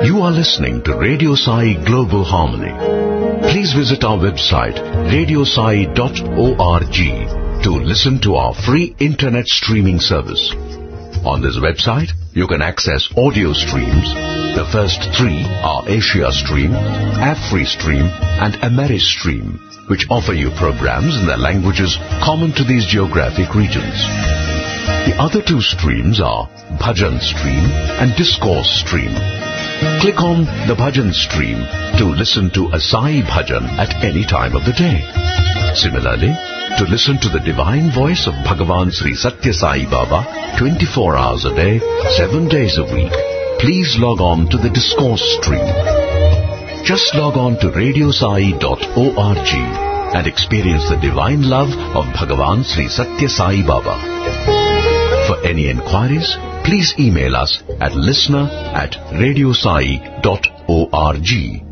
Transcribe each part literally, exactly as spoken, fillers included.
You are listening to Radio Sai Global Harmony. Please visit our website radio sai dot org to listen to our free internet streaming service. On this website, you can access audio streams. The first three are Asia Stream, AfriStream and AmeriStream, which offer you programs in the languages common to these geographic regions. The other two streams are Bhajan Stream and Discourse Stream. Click on the Bhajan Stream to listen to a Sai Bhajan at any time of the day. Similarly, to listen to the divine voice of Bhagavan Sri Satya Sai Baba twenty-four hours a day, seven days a week, please log on to the Discourse Stream. Just log on to radio sai dot org and experience the divine love of Bhagavan Sri Satya Sai Baba. For any inquiries, please email us at listener at radio sai dot org.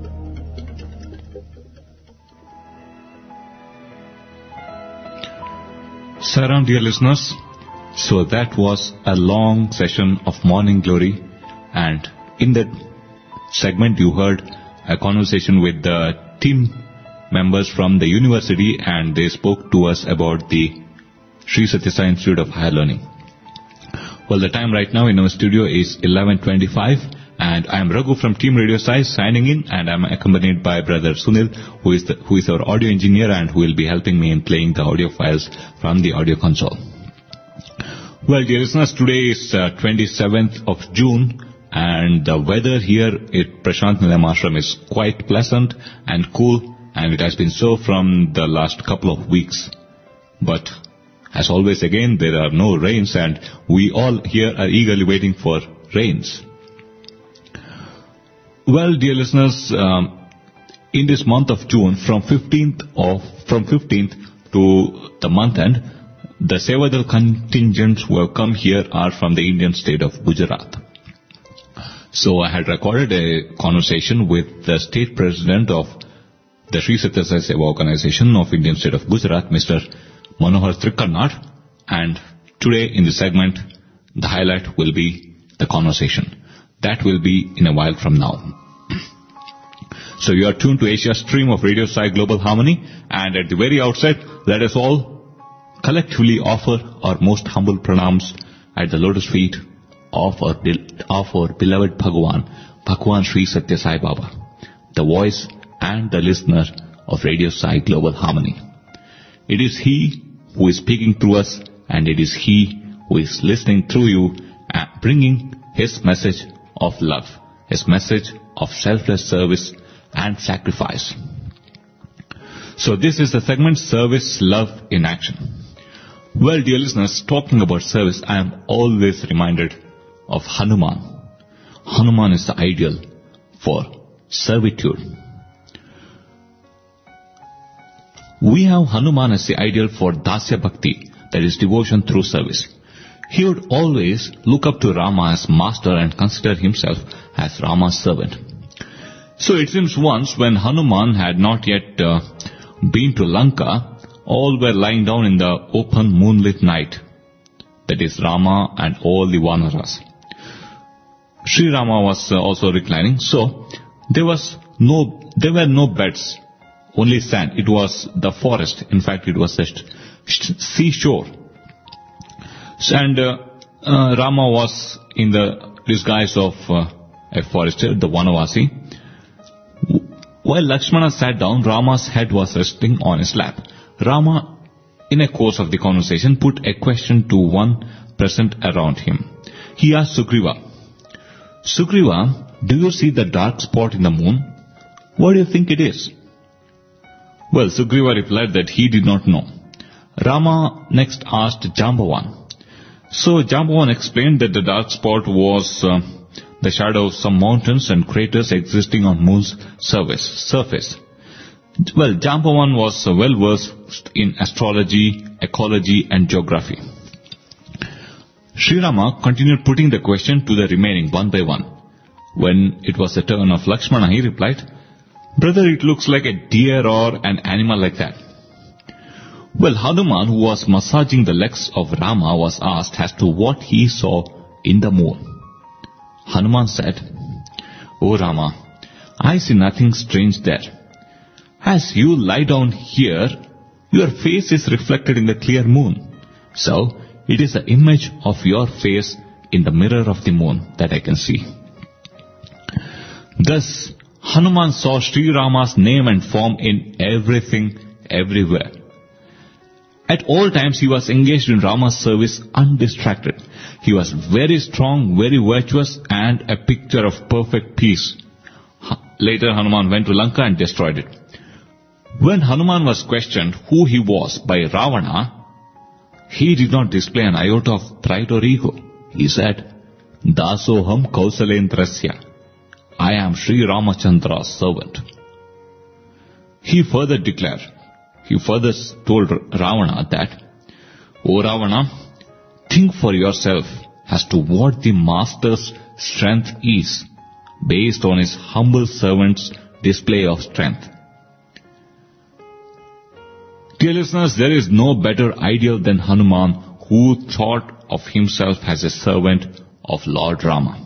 Saram, dear listeners, so that was a long session of Morning Glory, and in that segment you heard a conversation with the team members from the university, and they spoke to us about the Sri Satya Sai Institute of Higher Learning. Well, the time right now in our studio is eleven twenty-five, and I am Raghu from Team Radio Sai signing in, and I am accompanied by Brother Sunil, who is the, who is our audio engineer and who will be helping me in playing the audio files from the audio console. Well, dear listeners, today is uh, twenty-seventh of June, and the weather here at Prashant Nilayam Ashram is quite pleasant and cool, and it has been so from the last couple of weeks. But as always, again, there are no rains, and we all here are eagerly waiting for rains. Well, dear listeners, um, in this month of June, from fifteenth of from fifteenth to the month end, the Sevadal contingents who have come here are from the Indian state of Gujarat. So I had recorded a conversation with the state president of the Sri Satya Sai Seva Organization of Indian state of Gujarat, Mister Manohar Trikarnat, and today in this segment, the highlight will be the conversation. That will be in a while from now. So you are tuned to Asia Stream of Radio Sai Global Harmony, and at the very outset, let us all collectively offer our most humble pranams at the lotus feet of our, of our beloved Bhagavan, Bhagavan Sri Satya Sai Baba, the voice and the listener of Radio Sai Global Harmony. It is He who is speaking through us, and it is He who is listening through you, and bringing His message of love, His message of selfless service and sacrifice. So this is the segment Service, Love in Action. Well, dear listeners, talking about service, I am always reminded of Hanuman. Hanuman is the ideal for servitude. We have Hanuman as the ideal for Dasya Bhakti, that is devotion through service. He would always look up to Rama as master and consider himself as Rama's servant. So it seems once when Hanuman had not yet uh, been to Lanka, all were lying down in the open moonlit night. That is Rama and all the Vanaras. Sri Rama was uh, also reclining, so there was no, there were no beds. Only sand. It was the forest. In fact, it was the seashore. And uh, uh, Rama was in the disguise of uh, a forester, the Vanavasi. While Lakshmana sat down, Rama's head was resting on his lap. Rama, in a course of the conversation, put a question to one present around him. He asked Sugriva, Sugriva, do you see the dark spot in the moon? What do you think it is? Well, Sugriva replied that he did not know. Rama next asked Jambavan. So Jambavan explained that the dark spot was uh, the shadow of some mountains and craters existing on moon's surface. surface. Well, Jambavan was uh, well versed in astrology, ecology and geography. Sri Rama continued putting the question to the remaining one by one. When it was the turn of Lakshmana, he replied, Brother, it looks like a deer or an animal like that. Well, Hanuman, who was massaging the legs of Rama, was asked as to what he saw in the moon. Hanuman said, O Rama, I see nothing strange there. As you lie down here, your face is reflected in the clear moon. So, it is the image of your face in the mirror of the moon that I can see. Thus, Hanuman saw Sri Rama's name and form in everything, everywhere. At all times he was engaged in Rama's service undistracted. He was very strong, very virtuous, and a picture of perfect peace. Later Hanuman went to Lanka and destroyed it. When Hanuman was questioned who he was by Ravana, he did not display an iota of pride or ego. He said, Dasoham Kausalendrasya. I am Sri Ramachandra's servant. He further declared, he further told Ravana that, O Ravana, think for yourself as to what the master's strength is, based on his humble servant's display of strength. Dear listeners, there is no better ideal than Hanuman, who thought of himself as a servant of Lord Rama.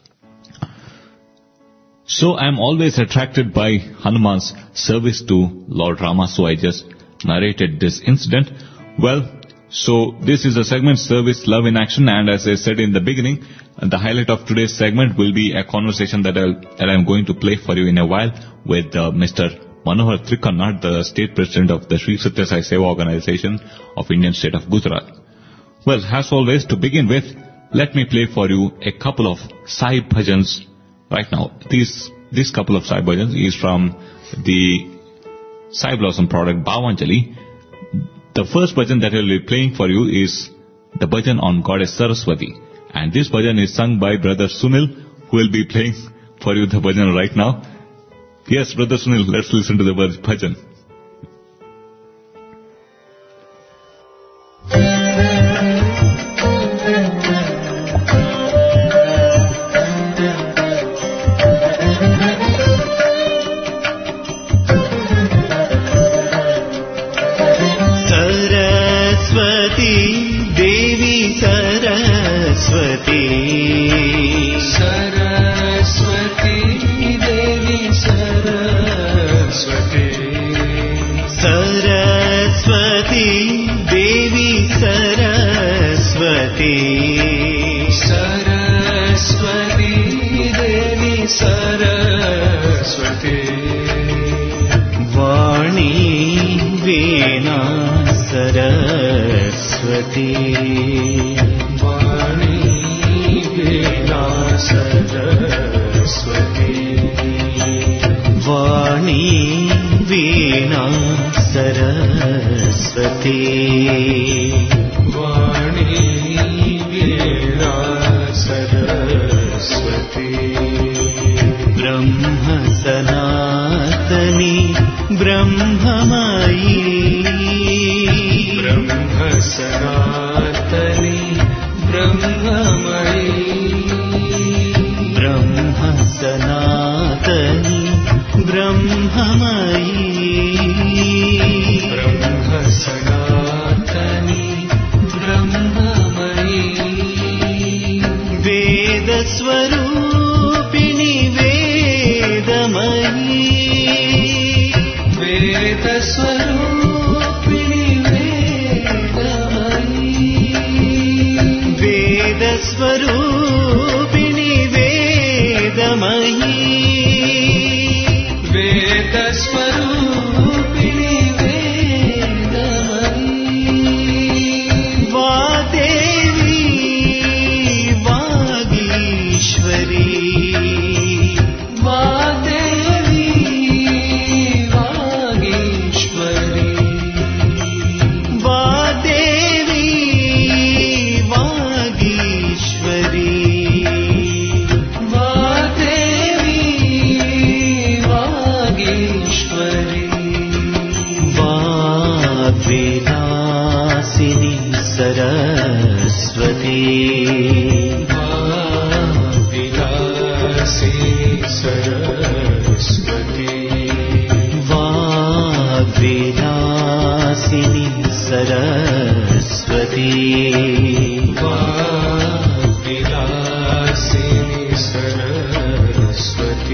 So I am always attracted by Hanuman's service to Lord Rama, so I just narrated this incident. Well, so this is a segment, Service, Love in Action, and as I said in the beginning, the highlight of today's segment will be a conversation that, I'll, that I'm going to play for you in a while with uh, Mister Manohar Trikanna, the State President of the Sri Satya Sai Seva Organization of Indian State of Gujarat. Well, as always, to begin with, let me play for you a couple of Sai Bhajans right now. This, this couple of Sai Bhajans is from the Sai Blossom product Bhavanjali. The first bhajan that I will be playing for you is the bhajan on Goddess Saraswati. And this bhajan is sung by Brother Sunil, who will be playing for you the bhajan right now. Yes, Brother Sunil, let's listen to the bhajan. Saraswati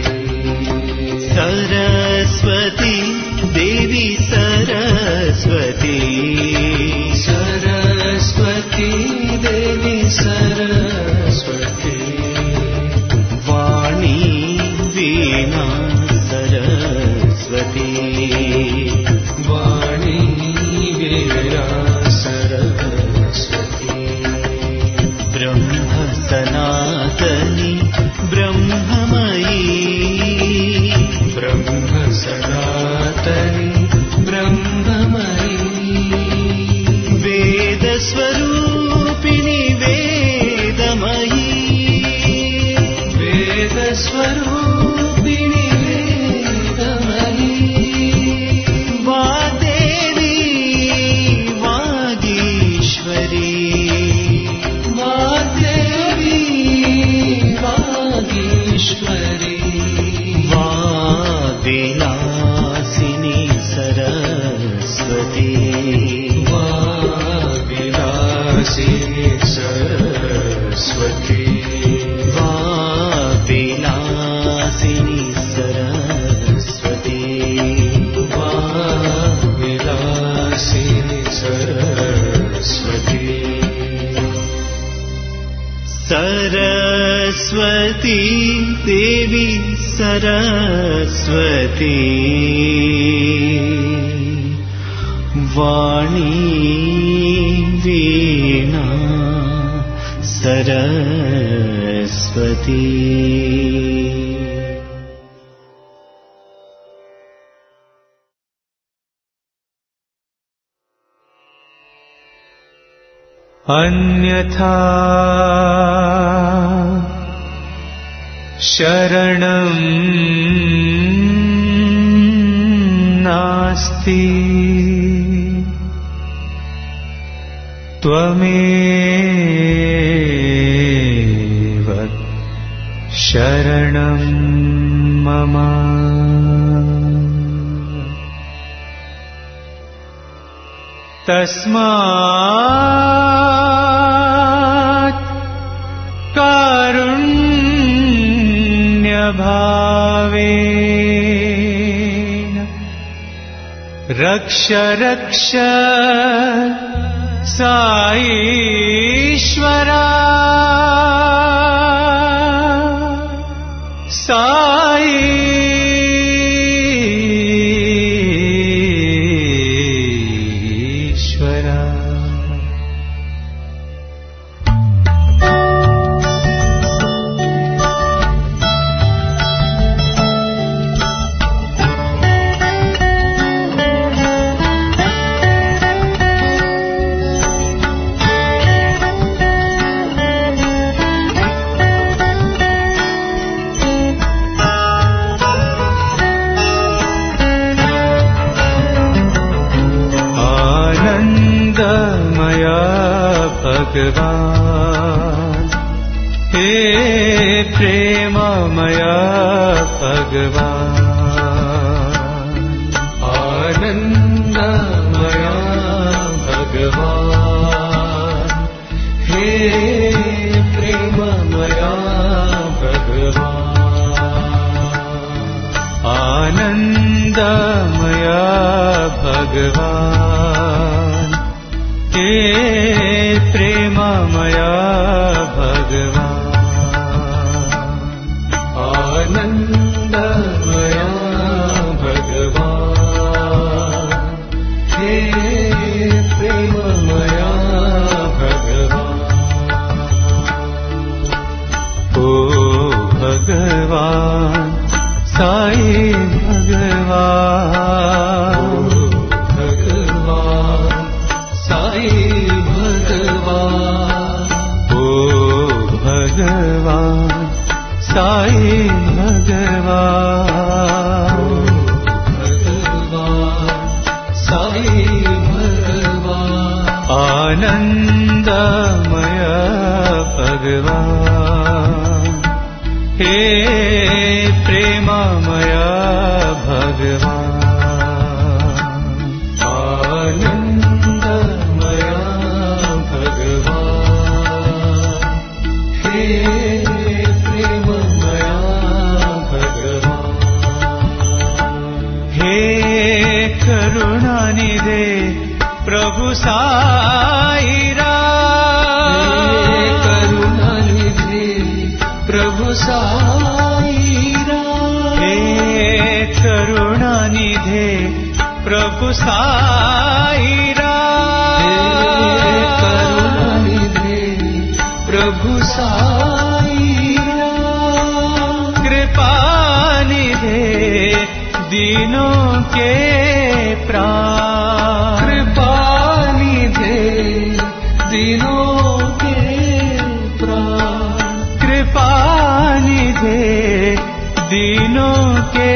स्वरूपिणी वेदमयी वाग्देवी वागीश्वरी वाग्देवी वागीश्वरी वाग्विलासिनी सरस्वती वाग्विलासिनी सरस्वती वाग्विलासिनी सरस्वती वाग्विलासिनी सरस्वती सरस्वती देवी सरस्वती वाणी वीणा सरस्वती अन्यथा शरणं नास्ति त्वमेव शरणं मम तस्मात् कारुण्यभावेन रक्ष रक्ष साईश्वरा साई भगवान हे प्रेममया भगवान आनंदमया भगवान हे प्रेममया भगवान आनंदमया भगवान हे प्रेममया भगवान आनंदमया भगवान हे प्रेममया भगवान ओ भगवान साई भगवान भगवान साई भगवान ओ भगवान साई भगवान भगवान साई भगवान आनंदमय भगवान हे प्रेममय भगवान आनंदमय भगवान हे प्रेममय भगवान हे करुणानिधे प्रभु साईरा करुणानिधे प्रभु साईरा हे करुणानिधे प्रभु साईरा करुणानिधे प्रभु साईरा कृपानिधे दीनों के प्राण कृपानिधे दीनों के प्राण कृपानिधे दीनों के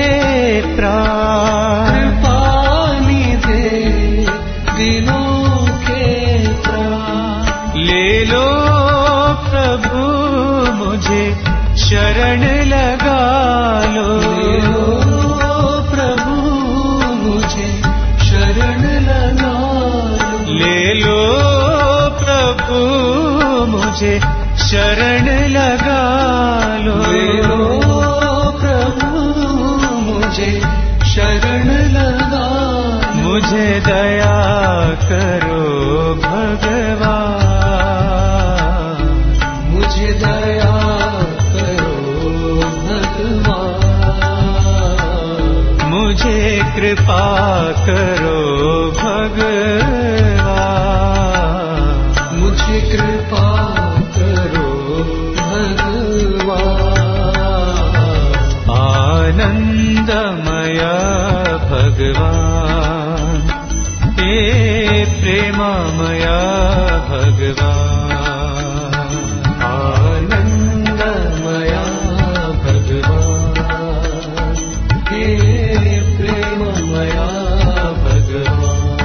प्राण कृपा निधे दीनों के प्राण ले लो प्रभु मुझे शरण लगा लो ले लो प्रभु मुझे शरण लगा लो ले लो प्रभु मुझे शरण लगा लो ले लो प्रभु मुझे शरण लगा मुझे दया करो भगवान मुझे दया करो भगवान मुझे कृपा करो भगवान मुझे कृपा करो भगवान आनंदमय भगवान हे प्रेममय भगवान आनंदमय भगवान हे प्रेममय भगवान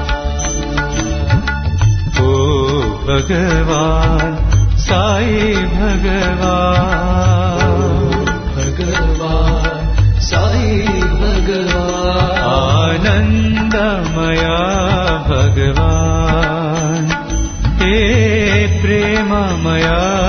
ओ भगवान साई भगवान भगवान साई भगवान आनंदमय भगवान हे प्रेममय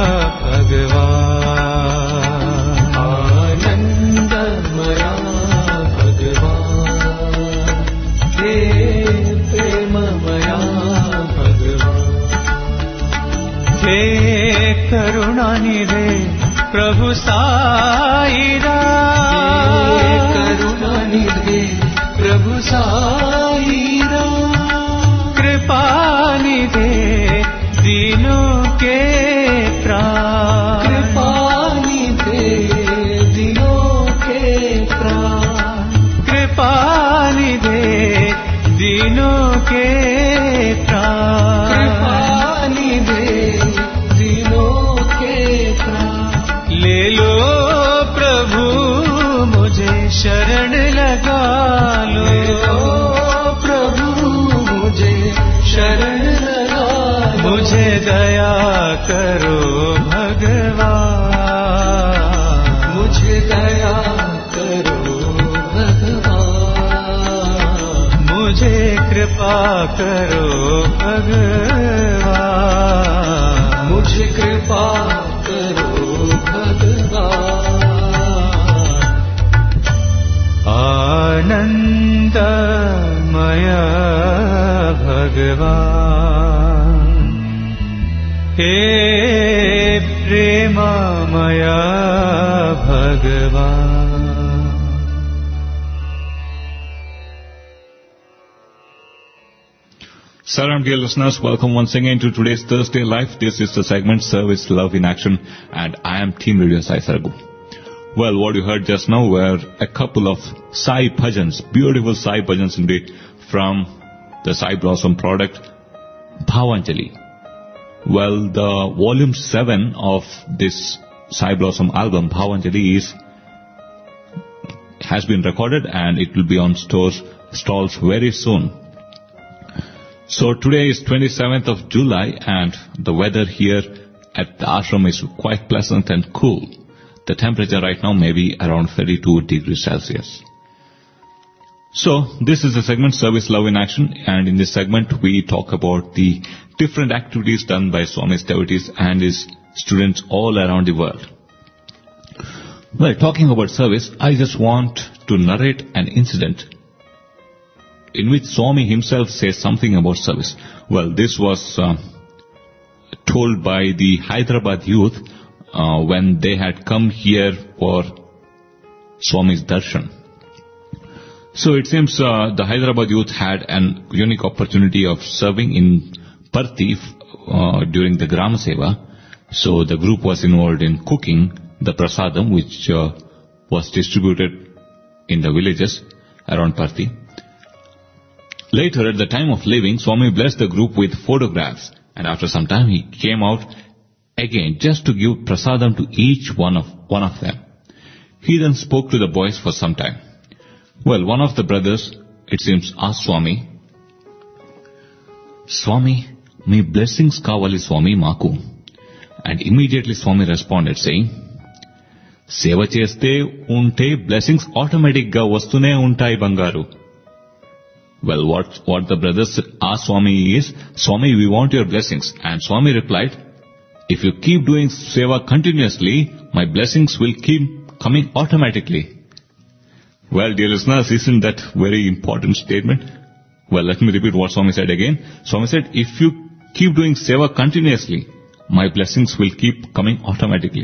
भगवान आनंदमय भगवान हे प्रेममय भगवान हे करुणानिधे प्रभु साई राम हे करुणानिधे प्रभु साई राम कृपा निधे दीनों के प्राण कृपा निधे दीनों के प्राण कृपा निधे दीनों के प्राण कृपा निधे दीनों के प्राण ले लो प्रभु मुझे शरण लगा लो ले लो प्रभु मुझे शरण लगा लो मुझे दया करो भगवान मुझे दया करो भगवान मुझे कृपा करो भगवान मुझे कृपा करो भगवान आनंदमय भगवान हे प्रेममय भगवान Salam, dear listeners, welcome once again to today's Thursday Live. This is the segment Service Love in Action, and I am Team Radio Sai Sargu. Well, what you heard just now were a couple of Sai Bhajans, beautiful Sai Bhajans indeed, from the Sai Blossom product, Bhavanjali. Well, the volume seven of this Sai Blossom album, Bhavanjali, is, has been recorded and it will be on stores, stalls very soon. So today is twenty-seventh of July and the weather here at the ashram is quite pleasant and cool. The temperature right now may be around thirty-two degrees Celsius. So this is the segment Service Love in Action, and in this segment we talk about the different activities done by Swami's devotees and his students all around the world. Well, talking about service, I just want to narrate an incident in which Swami himself says something about service. Well, this was uh, told by the Hyderabad youth uh, when they had come here for Swami's darshan. So it seems uh, the Hyderabad youth had an unique opportunity of serving in Parthi uh, during the Gram Seva. So the group was involved in cooking the prasadam, which uh, was distributed in the villages around Parthi. Later, at the time of leaving, Swami blessed the group with photographs, and after some time he came out again just to give prasadam to each one of one of them. He then spoke to the boys for some time. Well, one of the brothers, it seems, asked Swami, Swami, me blessings kavali Swami maku. And immediately Swami responded saying, Seva cheste unte blessings automatic ga vastune untai bangaru. Well, what, what the brothers asked Swami is, Swami, we want your blessings. And Swami replied, if you keep doing seva continuously, my blessings will keep coming automatically. Well, dear listeners, isn't that very important statement? Well, let me repeat what Swami said again. Swami said, if you keep doing seva continuously, my blessings will keep coming automatically.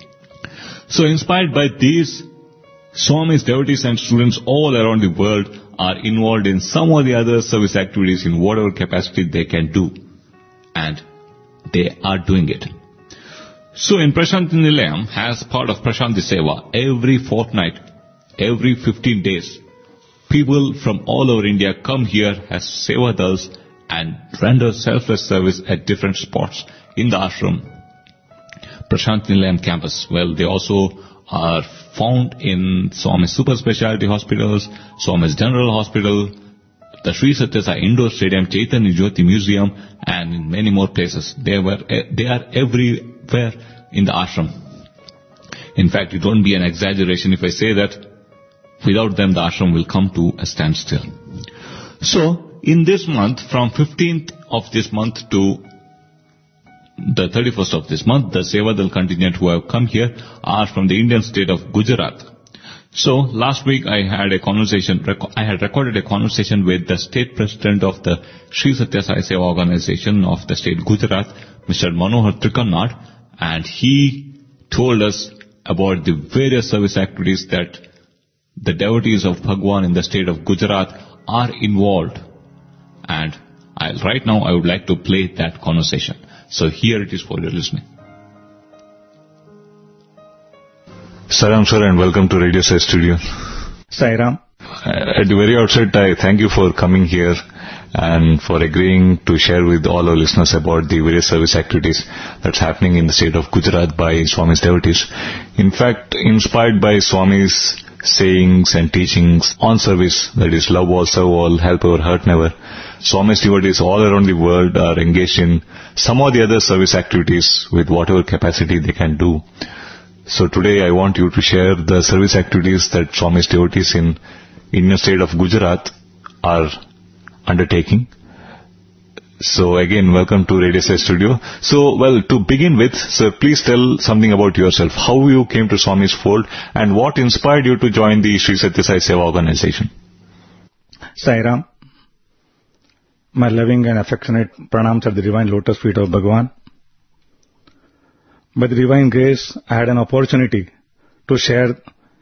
So inspired by these, Swami's devotees and students all around the world are involved in some or the other service activities in whatever capacity they can do. And they are doing it. So in Prashanti Nilayam, as part of Prashanti Seva, every fortnight, every fifteen days, people from all over India come here as Sevadals and render selfless service at different spots in the ashram. Prashanti Nilayam campus, well, they also are found in Swami's Super Speciality Hospitals, Swami's General Hospital, the Sri Satya Sai Indoor Stadium, Chaitanya Jyoti Museum, and in many more places. They were, they are everywhere in the ashram. In fact, it won't be an exaggeration if I say that without them the ashram will come to a standstill. So, in this month, from fifteenth of this month to the thirty-first of this month, the Sevadal contingent who have come here are from the Indian state of Gujarat. So, last week I had a conversation, I had recorded a conversation with the state president of the Sri Satya Sai Seva organization of the state Gujarat, Mister Manohar Trikannad, and he told us about the various service activities that the devotees of Bhagwan in the state of Gujarat are involved. And I, right now I would like to play that conversation. So here it is for your listening. Saram sir, and welcome to Radio Sai Studio. Sairam. At the very outset, I thank you for coming here and for agreeing to share with all our listeners about the various service activities that's happening in the state of Gujarat by Swami's devotees. In fact, inspired by Swami's sayings and teachings on service, that is love all, serve all, help ever, hurt never, Swami's devotees all around the world are engaged in some or the other service activities with whatever capacity they can do. So today I want you to share the service activities that Swami's devotees in Indian state of Gujarat are undertaking. So again, welcome to Radio Sai Studio. So, well, to begin with, sir, please tell something about yourself, how you came to Swami's fold and what inspired you to join the Sri Satya Sai Seva organization. Sairam. My loving and affectionate pranams at the divine lotus feet of Bhagwan. By the divine grace, I had an opportunity to share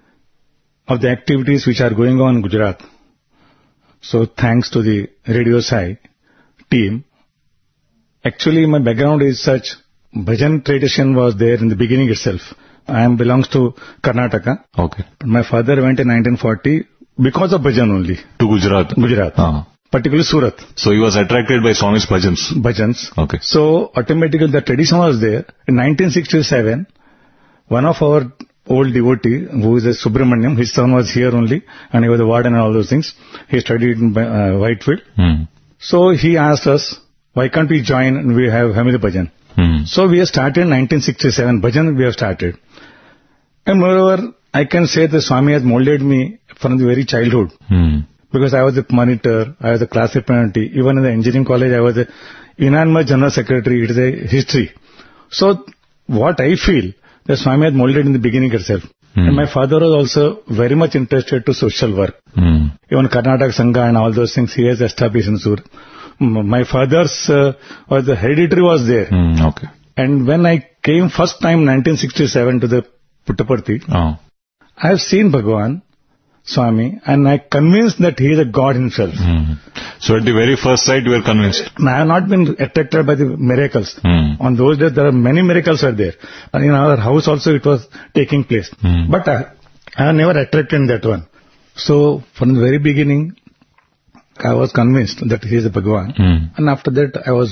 of the activities which are going on in Gujarat. So thanks to the Radio Sai team. Actually, my background is such, bhajan tradition was there in the beginning itself. I am belongs to Karnataka. Okay. My father went in nineteen forty because of bhajan only. To Gujarat? Gujarat. Uh-huh. Particularly Surat. So he was attracted by Swami's bhajans? Bhajans. Okay. So automatically the tradition was there. In nineteen sixty-seven, one of our old devotee, who is a Subramaniam, his son was here only, and he was a warden and all those things. He studied in uh, Whitefield. Hmm. So he asked us, why can't we join and we have family bhajan? Hmm. So we have started in nineteen sixty-seven, bhajan we have started. And moreover, I can say that Swami has molded me from the very childhood. Hmm. Because I was a monitor, I was a class representative, even in the engineering college I was a unanimous general secretary, it is a history. So what I feel, that Swami had molded in the beginning itself. Hmm. And my father was also very much interested to social work. Hmm. Even Karnataka Sangha and all those things he has established in Surat. My father's uh, was the hereditary was there. Hmm. Okay. And when I came first time nineteen sixty-seven to the Puttaparthi, oh. I have seen Bhagwan, Swami, and I convinced that he is a God himself. Hmm. So at the very first sight you were convinced? I have not been attracted by the miracles. Hmm. On those days there are many miracles were there. And in our house also it was taking place. Hmm. But I, I have never attracted in that one. So from the very beginning I was convinced that he is a Bhagwan. Hmm. And after that I was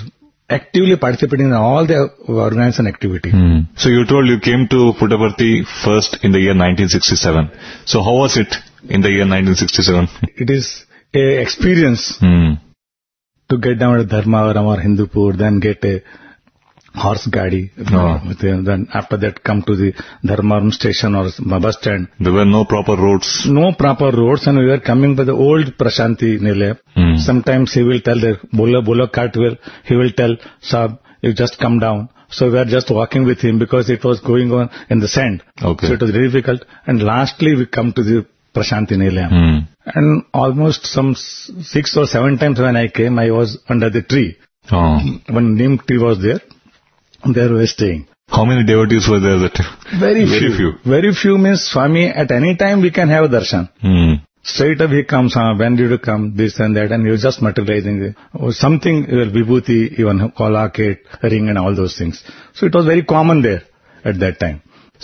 actively participating in all the organization activity. Hmm. So you told you came to Puttaparthi first in the year nineteen sixty-seven. So how was it in the year nineteen sixty-seven? It is a experience Hmm. to get down at Dharmavaram or Hindupur, then get a horse gadi. Oh. Then after that come to the Dharmavaram station or bus stand. There were no proper roads. No proper roads, and we were coming by the old Prashanti Nilayam. Hmm. Sometimes he will tell the Bola Bola cart will, he will tell, Sahab, you just come down. So we were just walking with him because it was going on in the sand. Okay. So it was very difficult. And lastly we come to the Prashanti Nilayam. Hmm. And almost some s- six or seven times when I came, I was under the tree. Oh. When neem tree was there, there we were staying. How many devotees were there that time? Very, Very few. few. Very few means Swami, at any time we can have a darshan. Hmm. Straight up he comes, uh, when did you come, this and that, and he was just materializing the, or something, uh, vibhuti, even kolakate, ring and all those things. So it was very common there at that time.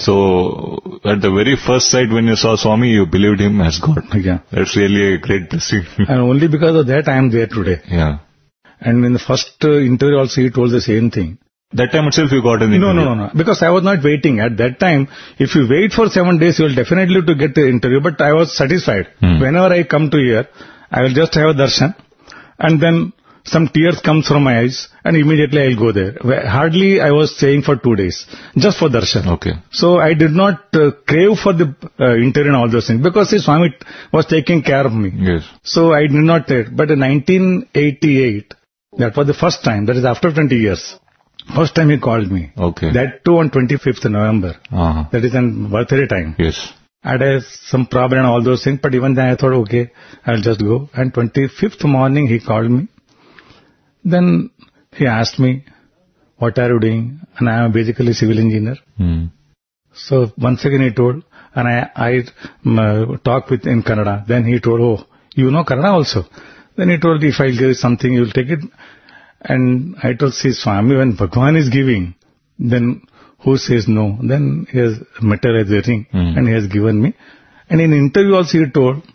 So at the very first sight when you saw Swami, you believed him as God. Yeah. That's really a great blessing. And only because of that I am there today. Yeah. And in the first uh, interview also he told the same thing. That time itself you got an No, interview. no, no, no. Because I was not waiting. At that time, if you wait for seven days, you will definitely to get the interview. But I was satisfied. Hmm. Whenever I come to here, I will just have a darshan. And then some tears comes from my eyes. And immediately I will go there. Where hardly I was staying for two days. Just for darshan. Okay. So I did not uh, crave for the uh, interview and all those things. Because his Swami was taking care of me. Yes. So I did not take. But in nineteen eighty-eight, that was the first time. That is after twenty years. First time he called me. Okay. That too on twenty-fifth November. Uh-huh. That is on birthday time. Yes. I had uh, some problem and all those things, but even then I thought, okay, I'll just go. And twenty-fifth morning he called me. Then he asked me, what are you doing? And I am basically a civil engineer. Hmm. So once again he told, and I, I um, uh, talked with in Kannada. Then he told, oh, you know Kannada also? Then he told, if I give something, you will take it. And I told, see, Swami, when Bhagwan is giving, then who says no? Then he has materializing Hmm. and he has given me. And in interview also he told,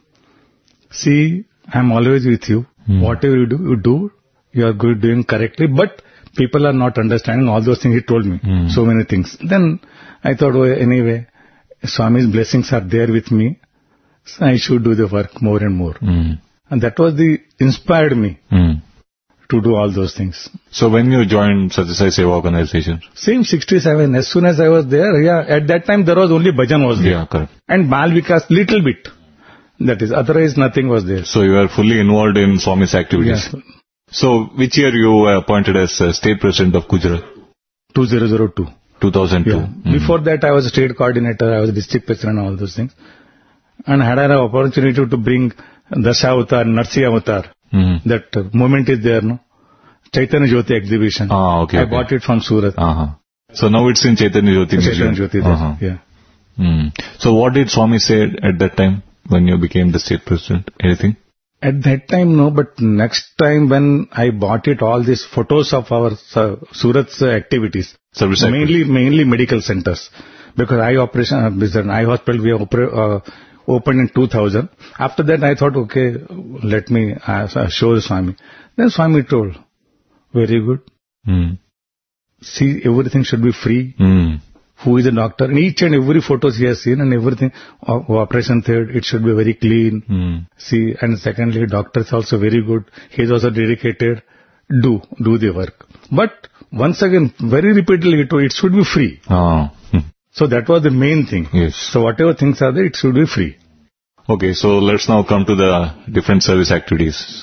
see, I am always with you. Hmm. Whatever you do, you do, you are good, doing correctly, but people are not understanding all those things he told me. Hmm. So many things. Then I thought, oh, anyway, Swami's blessings are there with me. So I should do the work more and more. Hmm. And that was the, inspired me Hmm. to do all those things. So when you joined Satya Sai Seva organization? Same sixty-seven, as soon as I was there, yeah, at that time there was only bhajan was there. Yeah, correct. And Bal Vikas, little bit. That is, otherwise nothing was there. So you were fully involved in Swami's activities. Yeah. So which year you were appointed as uh, state president of Gujarat? two thousand two. two thousand two. Yeah. Hmm. Before that I was a state coordinator, I was a district president, all those things. And had an opportunity to bring Dasha Avatar, Narsi Avatar. Hmm. That uh, moment is there, no? Chaitanya Jyoti exhibition. Ah, okay. I okay. bought it from Surat. Uh-huh. So now it's in Chaitanya Jyoti Museum. Chaitanya Jyoti there. Uh-huh. Yeah. Hmm. So what did Swami say at that time when you became the state president? Anything? At that time, no, but next time when I bought it, all these photos of our uh, Surat's uh, activities, Service mainly mainly medical centers, because eye operation, uh, this, uh, eye hospital we opera, uh, opened in two thousand. After that, I thought, okay, let me uh, show the Swami. Then Swami told, very good. Hmm. See, everything should be free. Hmm. Who is a doctor? And each and every photos he has seen and everything, o- operation theatre, it should be very clean. Hmm. See, and secondly, doctors also very good. He is also dedicated. Do, do the work. But once again, very repeatedly, it, it should be free. Ah. Hmm. So that was the main thing. Yes. So whatever things are there, it should be free. Okay, so let's now come to the different service activities.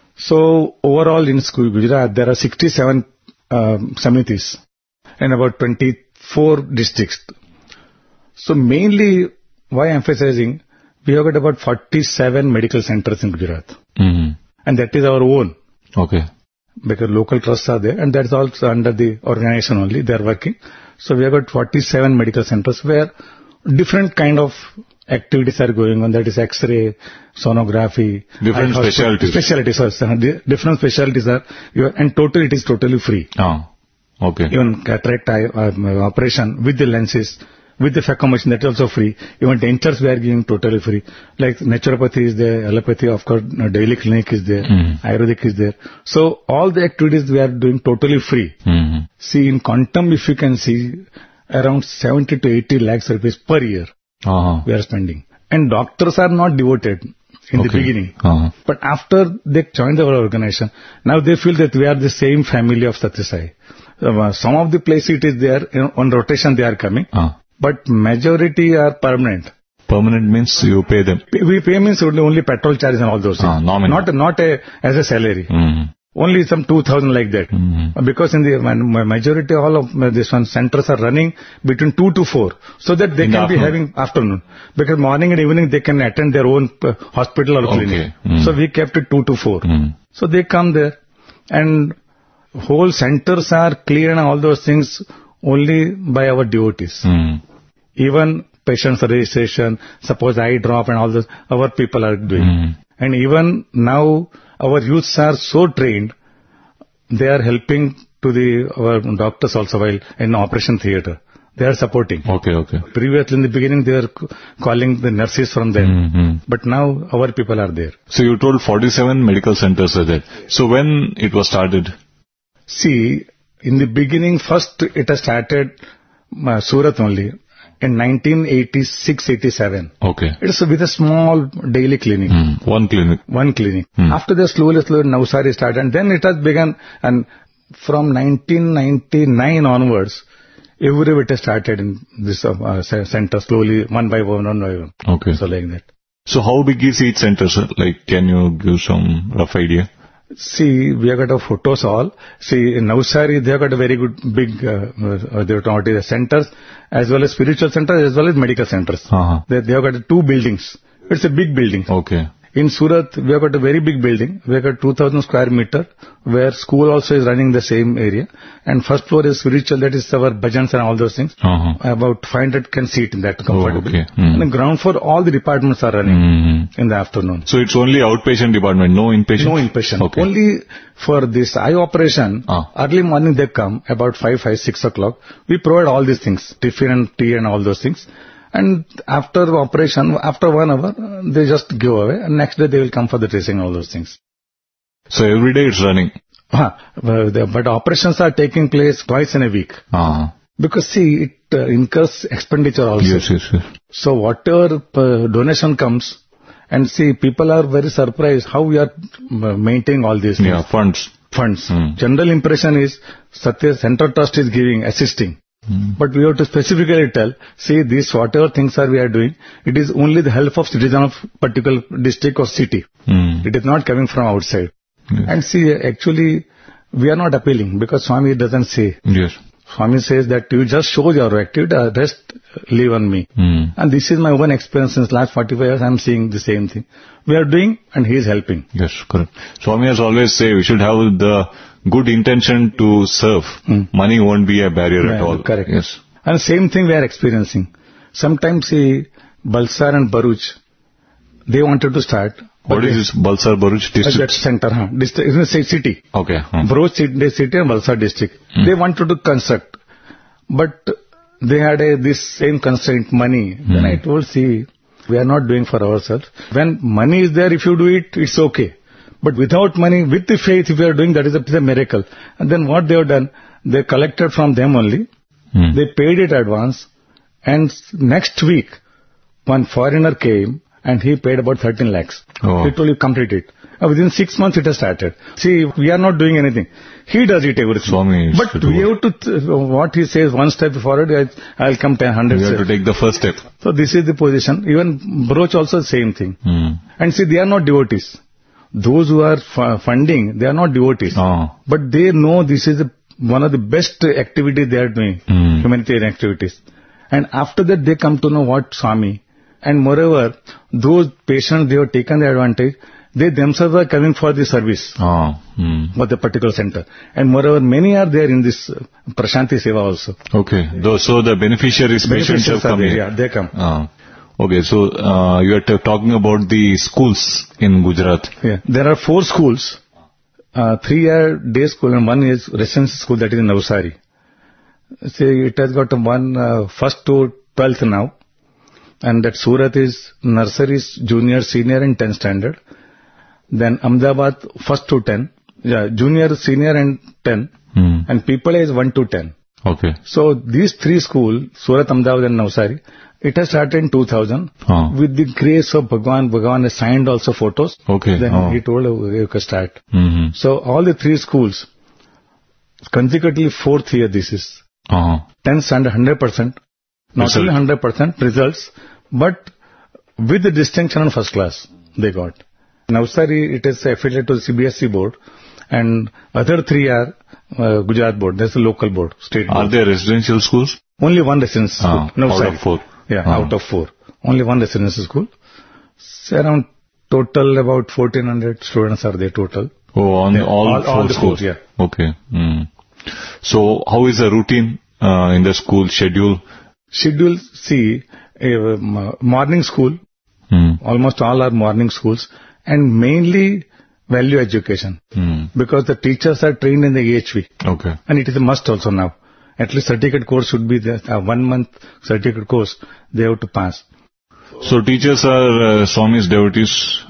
So overall in school, Gujarat, there are sixty-seven um, samitis and about twenty-four districts. So mainly, why emphasizing, we have got about forty-seven medical centers in Gujarat. Hmm. And that is our own. Okay. Because local trusts are there and that's also under the organization only, they are working. So we have got forty-seven medical centers where different kind of activities are going on, that is X-ray, sonography. Different eye hospital- specialties. Specialties, sorry, di- different specialties are, you are- and total it is totally free. Ah. Okay. Even cataract eye, um, operation with the lenses, with the phaco machine, that is also free. Even dentures we are giving totally free. Like naturopathy is there, allopathy, of course, daily clinic is there, mm. Ayurvedic is there. So all the activities we are doing totally free. Mm-hmm. See, in Quantum, if you can see, around seventy to eighty lakhs rupees per year uh-huh. we are spending. And doctors are not devoted in okay. the beginning. Uh-huh. But after they joined our organization, now they feel that we are the same family of Satya Sai. Uh, some of the places it is there, you know, on rotation they are coming, uh. but majority are permanent. Permanent means you pay them? We pay means only, only petrol charges and all those things. Uh, not not a, as a salary. Mm-hmm. Only some two thousand like that. Mm-hmm. Because in the majority all of this one centers are running between two to four. So that they in can the be having afternoon. Because morning and evening they can attend their own uh, hospital or clinic. Okay. Mm-hmm. So we kept it two to four. Mm-hmm. So they come there and whole centers are clear and all those things only by our devotees. Mm. Even patients registration, suppose eye drop and all those, our people are doing. Mm. And even now our youths are so trained, they are helping to the our doctors also while in operation theatre. They are supporting. Okay, okay. Previously in the beginning they were calling the nurses from them. Mm-hmm. But now our people are there. So you told forty-seven medical centers are there. So when it was started? See, in the beginning, first it has started uh, Surat only in nineteen eighty-six eighty-seven. Okay. It's with a small daily clinic. Mm. One clinic. One clinic. Mm. After that, slowly, slowly, Navsari started, and then it has begun. And from nineteen ninety-nine onwards, everywhere it has started in this uh, center slowly, one by one, one by one. Okay. So like that. So how big is each center, sir? Like, can you give some rough idea? See, we have got a photos all. See, in Navsari, they have got a very good big, uh, uh, they have got centers, as well as spiritual centers, as well as medical centers. Uh-huh. They, they have got two buildings. It's a big building. Okay. In Surat, we have got a very big building. We have got two thousand square meter, where school also is running the same area. And first floor is spiritual, that is our bhajans and all those things. Uh-huh. About five hundred can seat in that comfortably. Oh, okay. Mm. And the ground floor, all the departments are running mm. in the afternoon. So it's only outpatient department, no inpatient? No inpatient. Okay. Only for this eye operation, ah. early morning they come, about five, five, six o'clock. We provide all these things, tiffin and tea and all those things. And after the operation, after one hour, they just give away. And next day they will come for the tracing, all those things. So every day it's running? Uh, but operations are taking place twice in a week. Uh-huh. Because see, it uh, incurs expenditure also. Yes, yes, yes. So whatever uh, donation comes, and see, people are very surprised how we are maintaining all these things. Yeah, funds. Funds. Hmm. General impression is, Satya Central Trust is giving, assisting. Hmm. But we have to specifically tell, see, this whatever things are we are doing, it is only the help of citizen of particular district or city. Hmm. It is not coming from outside. Yes. And see, actually, we are not appealing because Swami doesn't say. Yes. Swami says that you just show your activity, the rest leave on me. Mm. And this is my own experience since last forty-five years. I am seeing the same thing. We are doing and he is helping. Yes, correct. Swami has always said we should have the good intention to serve. Mm. Money won't be a barrier yeah, at all. Correct. Yes. And same thing we are experiencing. Sometimes see, Balsar and Bharuch, they wanted to start. What is this Balsar Bharuch district? That center, huh? District, it's a city. Okay. Hmm. Bharuch city, city and Balsar district. Hmm. They wanted to construct. But they had a, this same constraint, money. Hmm. Then I told, see, we are not doing for ourselves. When money is there, if you do it, it's okay. But without money, with the faith, if you are doing, that is a, a miracle. And then what they have done, they collected from them only. Hmm. They paid it advance. And next week, one foreigner came and he paid about thirteen lakhs. Oh. He told you complete it. Uh, within six months it has started. See, we are not doing anything. He does it everything. Swami but we have to, th- what he says, one step forward, I, I'll come ten, hundred. We have to take the first step. So this is the position. Even Bharuch also same thing. Hmm. And see, they are not devotees. Those who are f- funding, they are not devotees. Oh. But they know this is a, one of the best activities they are doing, hmm. humanitarian activities. And after that they come to know what Swami. And moreover, those patients, they have taken the advantage, they themselves are coming for the service oh, hmm. for the particular center. And moreover, many are there in this uh, Prashanti Seva also. Okay. Those, so the beneficiaries, patients have come here. Yeah, they come. Oh. Okay, so uh, you are t- talking about the schools in Gujarat. Yeah, there are four schools. Uh, three are day school and one is residence school, that is in Navsari. See, it has got one uh, first to twelfth now. And that Surat is nurseries, junior, senior and tenth standard. Then Ahmedabad first to ten. Yeah, junior, senior and ten. Hmm. And Pipale is one to ten. Okay. So these three schools, Surat, Ahmedabad and Navsari, it has started in two thousand. Oh. With the grace of Bhagwan, Bhagwan has signed also photos. Okay. Then Oh. he told uh, you can start. Hmm. So all the three schools, consecutively fourth year this is. Uh-huh. tenth standard one hundred percent. Not Result. only one hundred percent results, but with the distinction on first class they got. Navsari, it is affiliated to the C B S E board, and other three are uh, Gujarat board. That's the local board, state board. Are there residential schools? Only one residential Ah, school. out Navsari. of four. Yeah, Ah. out of four. Only one residential school. So around total about fourteen hundred students are there total. Oh, on Yeah, all, all- four all the schools. four, yeah. Okay. Hmm. So, how is the routine uh, in the school schedule? Schedule C, uh, m- morning school. Hmm. Almost all are morning schools, and mainly value education, Hmm. because the teachers are trained in the E H V, Okay. and it is a must also now. At least certificate course should be there. A one month certificate course they have to pass. So, teachers are uh, Swami's devotees.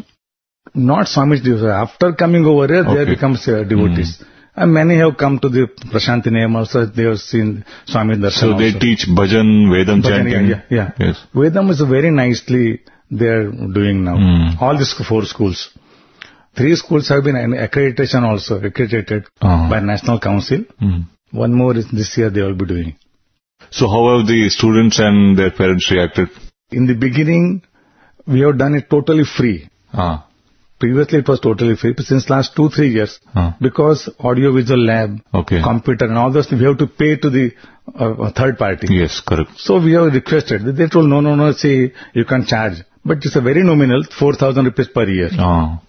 Not Swami's devotees. After coming over here, they Okay. become uh, devotees. And many have come to the Prashanti Nayam also. They have seen Swami Darshan So, they also. teach bhajan, Vedam Bhajan, chanting. yeah, yeah, yeah. Yes. Vedam is very nicely they are doing now. Hmm. All these four schools. Three schools have been an accreditation also, accredited Uh-huh. by National Council. Hmm. One more is this year they will be doing. So, how have the students and their parents reacted? In the beginning, we have done it totally free. Ah. Previously it was totally free, but since last two, three years, Huh. because audio visual lab, Okay. computer and all those, we have to pay to the uh, third party. Yes, correct. So we have requested. They told, no, no, no, see, you can charge. But it's a very nominal, four thousand rupees per year. Ah.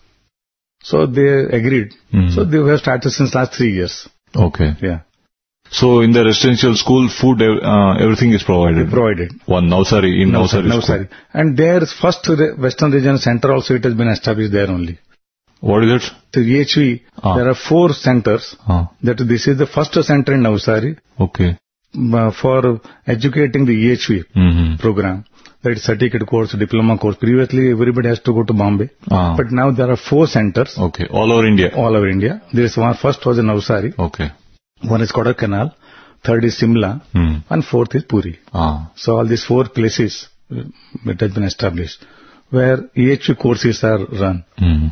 So they agreed. Hmm. So they have started since last three years. Okay. Yeah, So, in the residential school, food, uh, everything is provided. provided. One Navsari, in Navsari. No, school. sorry. And their first re- Western Region Center also, it has been established there only. What is it? So E H V, Ah. there are four centers. Ah. That this is the first center in Navsari Okay. uh, for educating the E H V Mm-hmm. program. That is certificate course, diploma course. Previously, everybody has to go to Bombay. Ah. But now there are four centers Okay. All over India. all over India. There is one, first was in Navsari, Okay. one is Kodaikanal, third is Simla, Hmm. and fourth is Puri. Ah. So all these four places, uh, it has been established, where E H V courses are run. Hmm.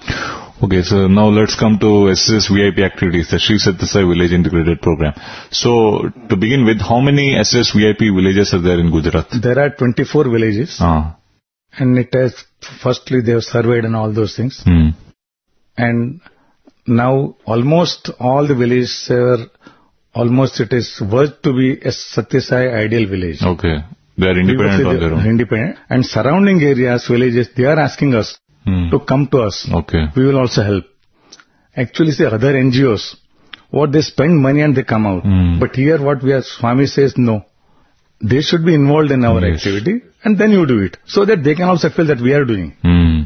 Okay, so now let's come to S S S V I P activities, the Sri Satyasai Village Integrated Program. So, to begin with, how many S S S V I P villages are there in Gujarat? There are twenty-four villages, Ah. and it has, firstly they have surveyed and all those things. Hmm. And now almost all the villages are, almost it is worth to be a Satyasai ideal village. Okay. They are independent Previously on they their are own. Independent. And surrounding areas, villages, they are asking us Hmm. to come to us. Okay. We will also help. Actually, see, other N G Os, what they spend money and they come out. Hmm. But here what we are, Swami says, no. They should be involved in our Yes. activity, and then you do it. So that they can also feel that we are doing. Hmm.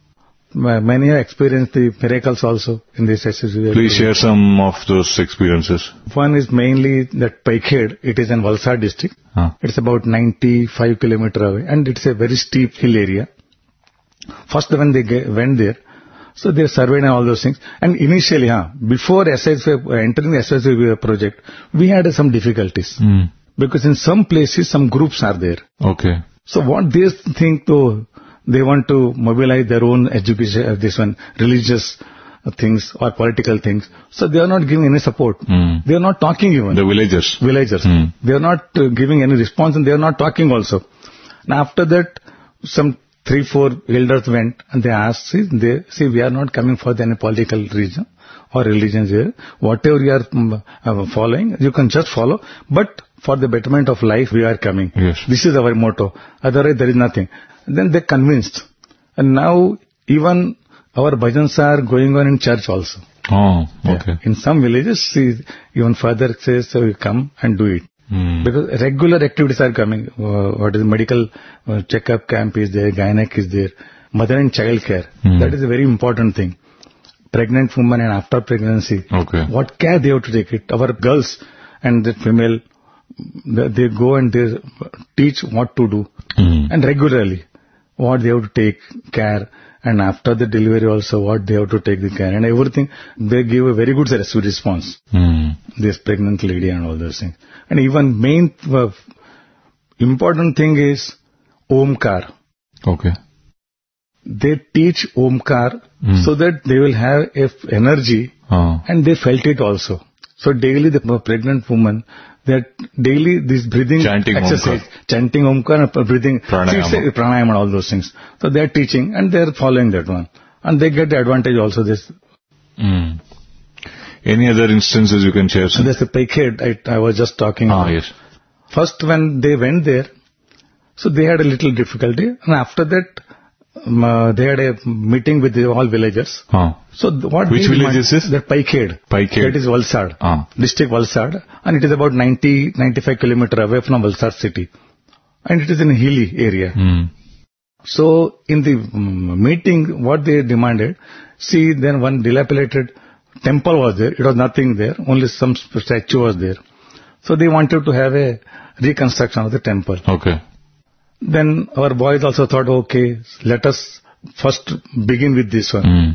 Ma- Many have experienced the miracles also in this S S V. Please share some of those experiences. One is mainly that Paikhed, it is in Valsad district. Ah. It's about ninety-five kilometer away, and it's a very steep hill area. First when they ge- went there, so they surveyed and all those things. And initially, huh, before S S V, uh, entering the S S V project, we had uh, some difficulties. Hmm. Because in some places, some groups are there. Okay. So what they think to, they want to mobilize their own education, uh, this one, religious uh, things or political things. So they are not giving any support. Hmm. They are not talking even. The villagers. Villagers. Hmm. They are not uh, giving any response, and they are not talking also. And after that, some three, four elders went and they asked, see, they, see, we are not coming for any political reason or religions here. Whatever you are um, uh, following, you can just follow. But for the betterment of life, we are coming. Yes. This is our motto. Otherwise, there is nothing. And then they convinced. And now, even our bhajans are going on in church also. Oh, okay. Yeah. In some villages, see, even father says, so you come and do it. Hmm. Because regular activities are coming. Uh, what is medical uh, checkup camp is there, gynec is there, mother and child care. Hmm. That is a very important thing. Pregnant woman and after pregnancy, Okay. what care they have to take it. Our girls and the female They they go and they teach what to do. Mm. And regularly, what they have to take care, and after the delivery also, what they have to take the care, and everything. They give a very good response. Mm. This pregnant lady and all those things. And even main uh, important thing is Omkar. Okay. They teach Omkar Mm. so that they will have a f- energy, Ah. and they felt it also. So daily the pregnant woman, that daily this breathing Chanting exercise, Omkar. chanting Omkar and breathing, Pranayama. see, it's a- pranayama and all those things. So they are teaching and they are following that one. And they get the advantage also. This, Mm. Any other instances you can share? so Sir? there's the Paikhed I, I was just talking Ah, about. yes. First when they went there, so they had a little difficulty, and after that um, uh, they had a meeting with the, all villagers. Ah. So th- what Which they village demand- is this? That Paikhed. Paikhed. That is Valsad. Ah. District Valsad, and it is about ninety, ninety-five kilometer away from Valsad city. And it is in a hilly area. Mm. So in the mm, meeting, what they demanded, see, then one dilapidated temple was there. It was nothing there. Only some statue was there. So they wanted to have a reconstruction of the temple. Okay. Then our boys also thought, okay, let us first begin with this one. Mm.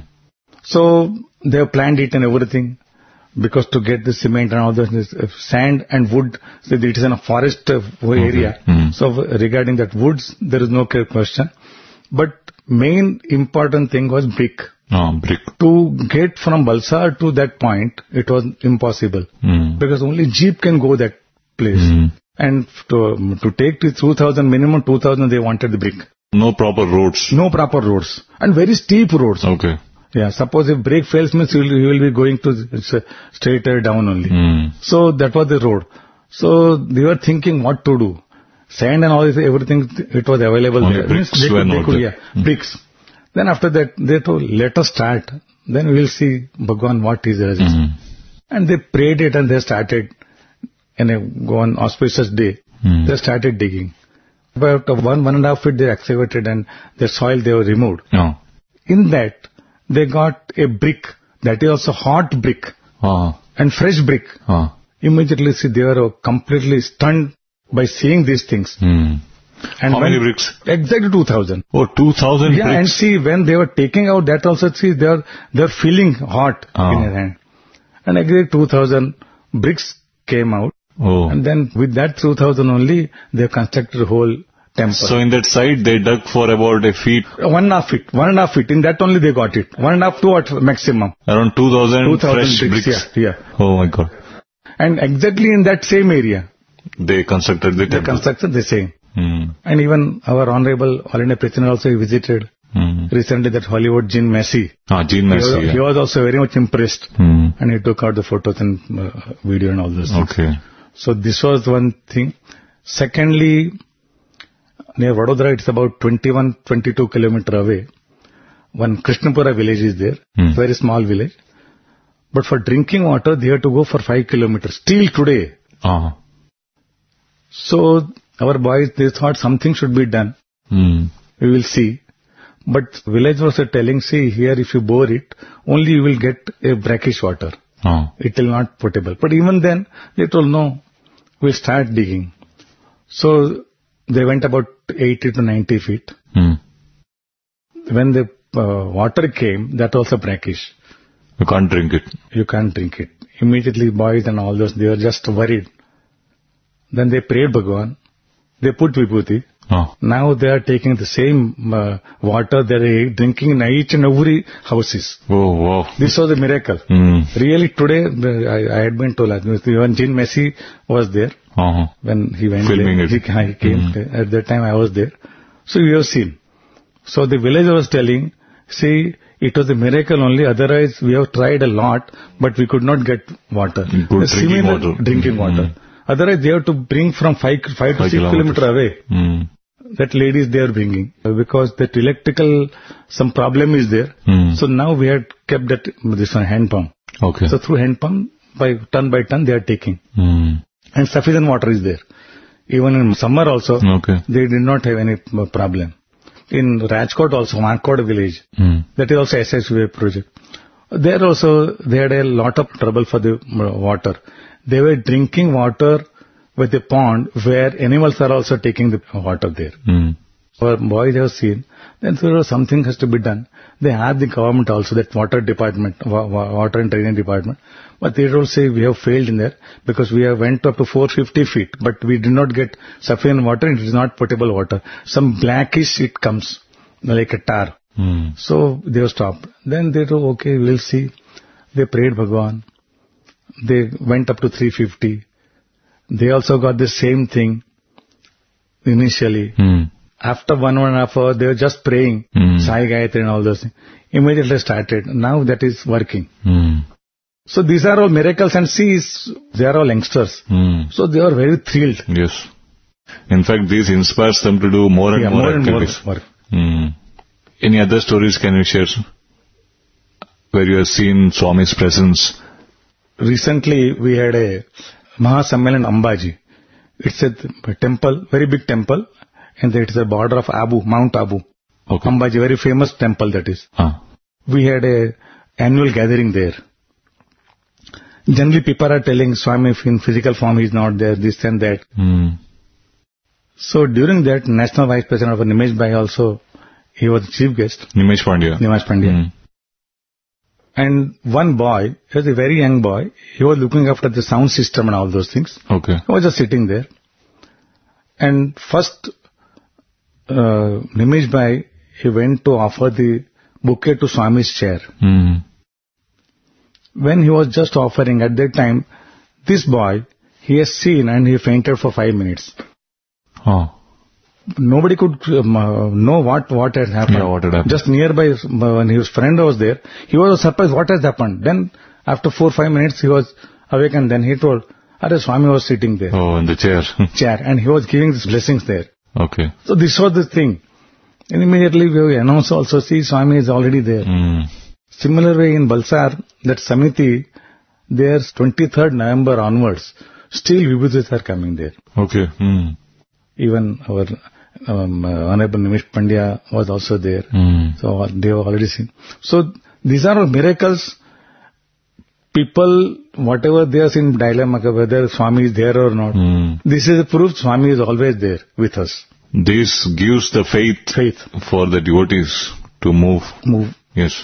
So they have planned it and everything, because to get the cement and all those uh, sand and wood, so it is in a forest uh, area. Mm. So regarding that woods, there is no question. But main important thing was brick. Ah, brick. To get from Valsad to that point, it was impossible, Mm. because only jeep can go that place. Mm. And to, to take to two thousand, minimum two thousand, they wanted the brick. No proper roads. No proper roads. And very steep roads. Okay. Yeah, suppose if brake fails means you will, you will be going to it's a straighter down only. Mm. So that was the road. So they were thinking what to do. Sand and all this, everything, it was available Only there. bricks Means they were could, they not could, there. yeah, bricks. Then after that, they told, let us start. Then we will see, Bhagwan, what is there. Mm. And they prayed it and they started, in a one auspicious day, Mm. they started digging. About one, one and a half feet they excavated, and the soil they were removed. Ah. In that, they got a brick, that is also hot brick, Ah. and fresh brick. Ah. Immediately, see, they were completely stunned by seeing these things. Mm. And How when- many bricks? Exactly two thousand. Oh, two thousand Yeah, and bricks. see, when they were taking out that also, see, they are, they are feeling hot Ah. in their hand. And exactly two thousand bricks came out. Oh. And then with that two thousand only, they constructed the whole temple. So in that site, they dug for about a feet, one and a half feet, one and a half feet. In that only they got it. One and a half to what maximum. around two thousand two thousand fresh bricks. bricks. Yeah, yeah. Oh my God. And exactly in that same area, They constructed the the temple. construction the same. Mm. And even our Honorable All India President also visited Mm. recently that Hollywood Gene Messi. Ah, Gene He Messi. was, yeah. he was also very much impressed. Mm. And he took out the photos and uh, video and all those things. Okay. So this was one thing. Secondly, near Vadodara, it's about twenty-one, twenty-two kilometer away. One Krishnapura village is there, Hmm. very small village. But for drinking water, they have to go for five kilometers. Still today. Ah. So our boys, they thought something should be done. Mm. We will see. But villagers are telling, see, here if you bore it, only you will get a brackish water. Ah. It will not potable. But even then, they told, no, we'll start digging. So they went about eighty to ninety feet. Mm. When the uh, water came, that was a brackish. You can't drink it. You can't drink it. Immediately boys and all those, they were just worried. Then they prayed Bhagwan. They put Vibhuti. Ah. Now they are taking the same uh, water they are drinking in each and every houses. Oh, wow. This was a miracle. Mm. Really today, the- I, I had been told, even Gene Messi was there Uh-huh. when he went Filming there. it. He, he came. Mhm. At that time I was there. So we have seen. So the villager was telling, see, it was a miracle only, otherwise we have tried a lot, but we could not get water. Good The drinking similar water. Drinking Mhm. water. Otherwise they have to bring from five, five to Five six kilometers. kilometer away. Mm. That ladies they are bringing. Because that electrical, some problem is there. Mm. So now we had kept that, this one hand pump. Okay. So through hand pump, by ton by ton they are taking. Mm. And sufficient water is there. Even in summer also, Okay. they did not have any uh, problem. In Rajkot also, Markot village, Mm. that is also S S V project. There also, they had a lot of trouble for the uh, water. They were drinking water with a pond where animals are also taking the water there. Mm. Our boys have seen, then there was something has to be done. They asked the government also, that water department, wa- wa- water and drainage department, but they don't say we have failed in there because we have went up to four hundred fifty feet, but we did not get sufficient water. It is not potable water. Some blackish it comes, like a tar. Mm. So they have stopped. Then they thought, okay, we'll see. They prayed Bhagwan. They went up to three hundred fifty. They also got the same thing initially. Mm. After one, one and a half hour, they were just praying, Mm. Sai Gayatri and all those things. Immediately started. Now that is working. Mm. So these are all miracles, and see, they are all youngsters. Mm. So they are very thrilled. Yes. In fact, this inspires them to do more and Yeah, more, more and more activities. work. Mm. Any other stories can you share, sir? Where you have seen Swami's presence? Recently, we had a Mahasammelan Ambaji. It's a temple, very big temple, and it's the border of Abu, Mount Abu. Okay. Ambaji, very famous temple that is. Ah. We had a annual gathering there. Generally, people are telling Swami in physical form he is not there, this and that. Mm. So during that, National Vice President of Nimesh Bhai also, he was the chief guest, Nimesh Pandya. Nimesh Pandya. Mm. And one boy, he was a very young boy, he was looking after the sound system and all those things. Okay. He was just sitting there. And first, uh, Nimesh Bhai, he went to offer the bouquet to Swami's chair. Mm. When he was just offering at that time, this boy, he has seen and he fainted for five minutes. Oh. Nobody could um, uh, know what, what had happened. Yeah, what had happened. Just nearby, uh, when his friend was there, he was surprised what has happened. Then, after four five minutes, he was awake and then he told, Are Swami was sitting there, Oh, in the chair. chair, and he was giving his blessings there. Okay. So this was the thing. And immediately we announced also, see, Swami is already there. Mm. Similar way in Balsar, that Samiti, there's twenty-third November onwards, still Vibhutis are coming there. Okay. Mm. Even our um, uh, Honorable Nimesh Pandya was also there. Mm. So they have already seen. So these are all miracles. People, whatever they are in dilemma, whether Swami is there or not, Mm. this is a proof Swami is always there with us. This gives the faith, Faith, for the devotees to move. move. Yes.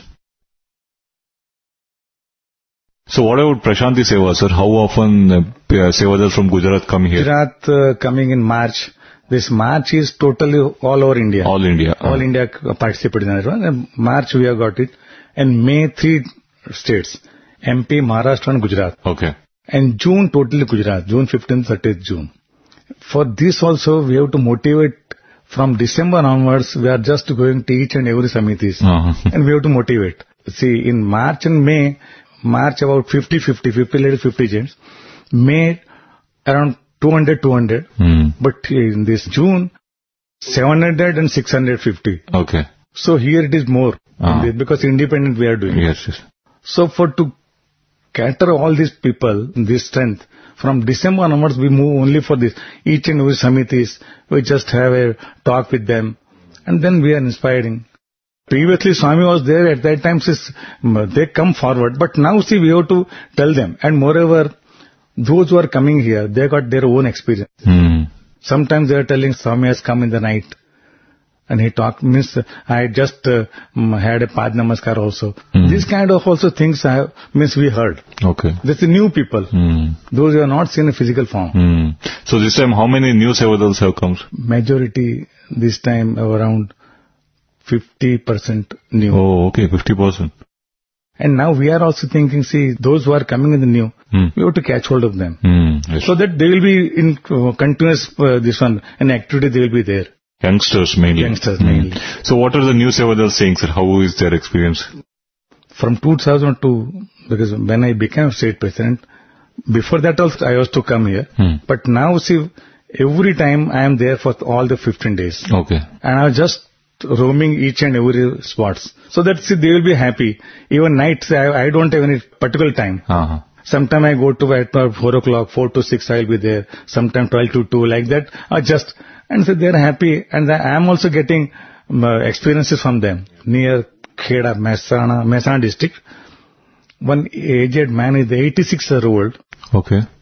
So what about Prashanti Seva, sir? How often uh, Sevadars from Gujarat come here? Gujarat uh, coming in March. This March is totally all over India. All India. All Uh, India participated in that one. And March we have got it. And May three states. M P, Maharashtra and Gujarat. Okay. And June totally Gujarat. June fifteenth, thirtieth June. For this also we have to motivate. From December onwards we are just going to each and every samitis. Uh-huh. And we have to motivate. See, in March and May, March about fifty fifty, fifty ladies, fifty gents. May around two hundred, two hundred. Mm. But in this June, seven hundred and six hundred fifty. Okay. So here it is more. Ah. Because independent we are doing. Yes, yes. So for to cater all these people, this strength, from December onwards we move only for this. Each and every samitis, we just have a talk with them. And then we are inspiring. Previously Swami was there at that time, says, they come forward. But now see, we have to tell them. And moreover, those who are coming here, they got their own experience. Mm. Sometimes they are telling Swami has come in the night. And he talked, means I just uh, mm, had a Pad Namaskar also. Mm. This kind of also things I have, means we heard. Okay. This is new people. Mm. Those who are not seen in physical form. Mm. So this time how many new Sevadals have come? Majority this time around fifty percent new. Oh, okay, fifty percent. And now we are also thinking, see, those who are coming in the new, Mm. we have to catch hold of them. Mm. Yes. So that they will be in uh, continuous, uh, this one, an activity they will be there. Youngsters mainly. Youngsters Mm. mainly. So what are the new Sevadals saying, sir? How is their experience? From two thousand two, because when I became state president, before that also I was to come here. Hmm. But now see, every time I am there for all the fifteen days. Okay. And I was just roaming each and every spots. So that see, they will be happy. Even nights, I, I don't have any particular time. Uh-huh. Sometime I go to at uh, four o'clock, four to six I will be there. Sometime twelve to two, like that. I just, and so they are happy. And I am also getting um, uh, experiences from them. Near Kheda, Mehsana, Mehsana district. One aged man is eighty-six year old. Okay.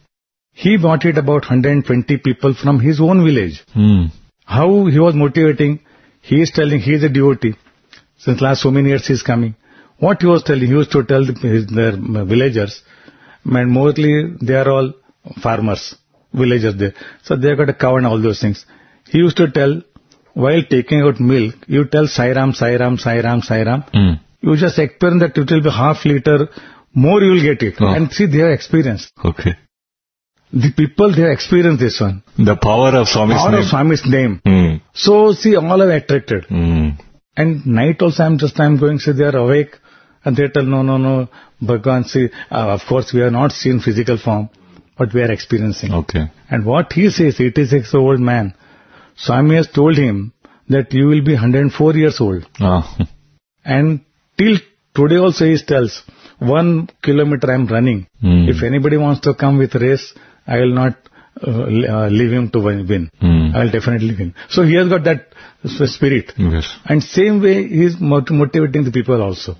He brought it about one hundred twenty people from his own village. Hmm. How he was motivating, he is telling he is a devotee. Since last so many years he is coming. What he was telling, he used to tell the, his, their villagers, and mostly they are all farmers, villagers there. So they have got a cow and all those things. He used to tell, while taking out milk, you tell Sai Ram, Sai Ram, Sai Ram, Sai Ram. Mm. You just experiment that it will be half liter, more you will get it. Oh. And see, they have experienced. Okay. The people, they have experienced this one. The power of Swami's Power name. of Swami's name. Hmm. So, see, all are attracted. Hmm. And night also, I'm just, I'm going, see, they are awake. And they tell, no, no, no, Bhagwan, see, uh, of course, we have not seen physical form, but we are experiencing. Okay. And what he says, eighty-six old man, Swami has told him that you will be one hundred four years old. Ah. And till today also he tells, one kilometer I'm running. Hmm. If anybody wants to come with race, I will not uh, uh, leave him to win. Hmm. I will definitely win. So he has got that uh, spirit. Yes. And same way he is mot- motivating the people also.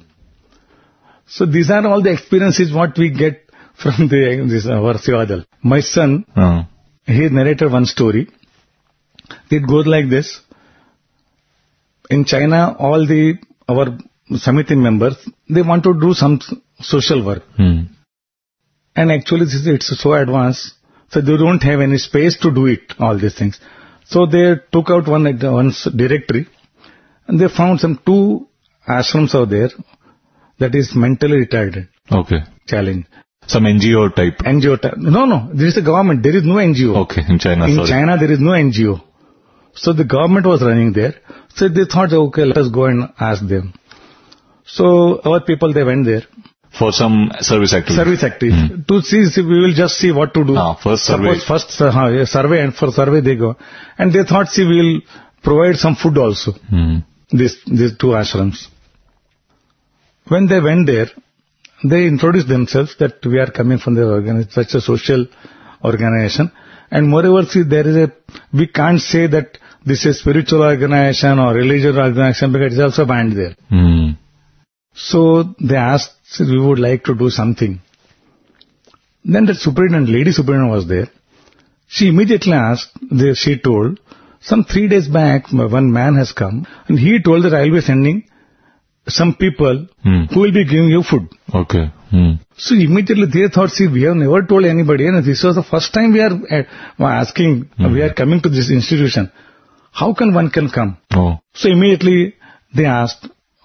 So these are all the experiences what we get from the this our Sivadal. My son, Ah. he narrated one story. It goes like this. In China, all the our Samiti members, they want to do some social work. Hmm. And actually this is, it's so advanced, so they don't have any space to do it, all these things. So they took out one, one directory and they found some two ashrams out there that is mentally retarded Okay. challenge. Some N G O type. N G O type. No, no, there is a government, there is no N G O. Okay, in China, In sorry. China there is no N G O. So the government was running there. So they thought, okay, let us go and ask them. So our people, they went there. For some service activity. Service activity. Hmm. To see, see, we will just see what to do. Ah, first survey. Suppose first uh, yeah, survey, and for survey they go. And they thought, see, we will provide some food also. Hmm. These, these two ashrams. When they went there, they introduced themselves that we are coming from the organi- such a social organization. And moreover, see, there is a, we can't say that this is spiritual organization or religious organization because it's also banned there. Hmm. So they asked, we would like to do something. Then the superintendent, lady superintendent was there. She immediately asked, they, she told, some three days back, one man has come and he told that I will be sending some people Hmm. who will be giving you food. Okay. Hmm. So immediately they thought, see, we have never told anybody, and this was the first time we are uh, asking, Hmm. we are coming to this institution. How can one can come? Oh. So immediately they asked,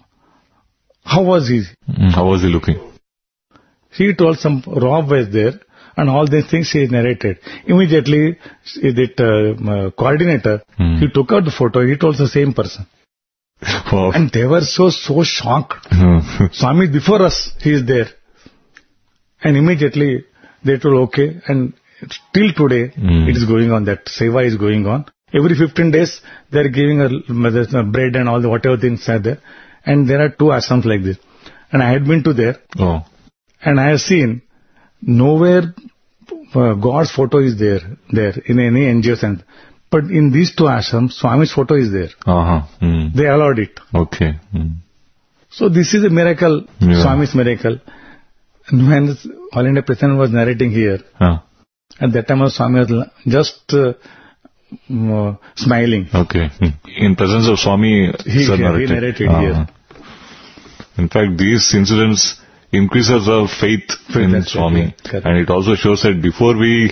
how was he? Hmm. How was he looking? He told some Rob was there and all these things he narrated. Immediately, that uh, uh, coordinator, Hmm. he took out the photo, he told the same person. Wow. And they were so, so shocked. Hmm. Swami before us, he is there. And immediately they told okay, and till today Hmm. it is going on, that seva is going on. Every fifteen days they are giving a, a bread and all the whatever things are there. And there are two ashrams like this. And I had been to there. Oh. And I have seen nowhere uh, God's photo is there, there in any N G O sense. But in these two ashrams, Swami's photo is there. Uh-huh. Hmm. They allowed it. Okay. Hmm. So this is a miracle, Yeah. Swami's miracle. And when All India President was narrating here, Ah. at that time Swami was just uh, uh, smiling. Okay. Hmm. In presence of Swami, He- sir he narrated. narrated Ah. here. In fact, these incidents increases our faith, Faith, in that's Swami. right, yeah, correct. And it also shows that before we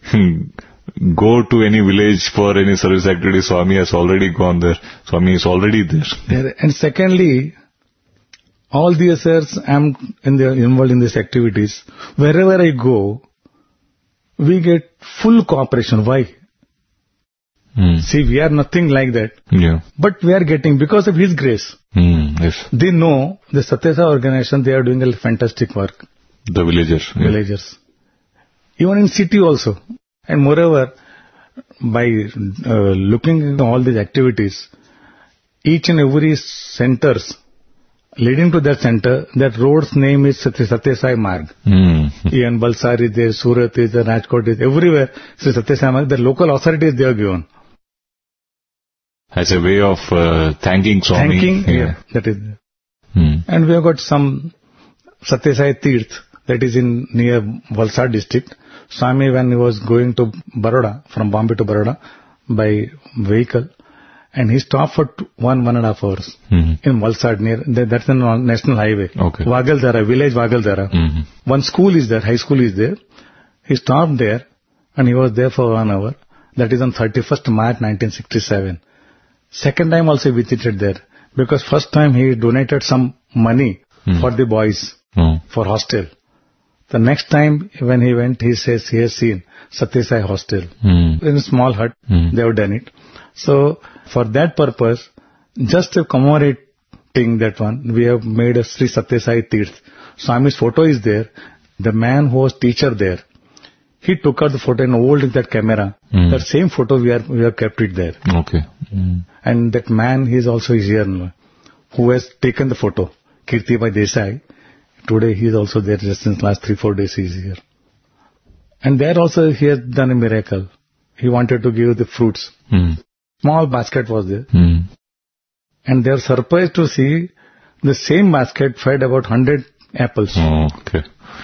go to any village for any service activity, Swami has already gone there. Swami is already there. There- And secondly, all these years I'm in the, involved in these activities. Wherever I go, we get full cooperation. Why? Hmm. See, we are nothing like that. Yeah. But we are getting, because of His grace. Hmm. Yes. They know the Satyasa organization, they are doing a fantastic work. The villagers. Yeah. Villagers. Even in city also. And moreover, by uh, looking at all these activities, each and every centers leading to that center, that road's name is Satya Satya Sai Marg. Hmm. Even Balsar is there, Surat is there, Rajkot is everywhere. So Satya Sai Marg, the local authorities they are given. As a way of uh, thanking Swami. Thanking, yeah, that is there. Hmm. And we have got some Satya Sai Tirth that is in near Valsad district. Swami, when he was going to Baroda, from Bombay to Baroda by vehicle, and he stopped for two, one, one and a half hours Mm-hmm. in Valsad near, that's the national highway. Okay. Vagaldara, village Vagaldara. Mm-hmm. One school is there, high school is there. He stopped there and he was there for one hour. That is on thirty-first March nineteen sixty-seven. Second time also he visited there because first time he donated some money Mm. for the boys Oh. for hostel. The next time when he went, he says he has seen Satyasai hostel. Mm. In a small hut, Mm. they have done it. So for that purpose, just to commemorating that one, we have made a Sri Satyasai Tirth. Swami's photo is there. The man who was teacher there, he took out the photo and old that camera. Mm. That same photo we are we have kept it there. Okay. Mm. And that man, he is also here now, who has taken the photo, Kirtibhai Desai. Today he is also there just since last three, four days he is here. And there also he has done a miracle. He wanted to give the fruits. Mm. Small basket was there. Mm. And they are surprised to see the same basket fed about one hundred apples. Oh, okay.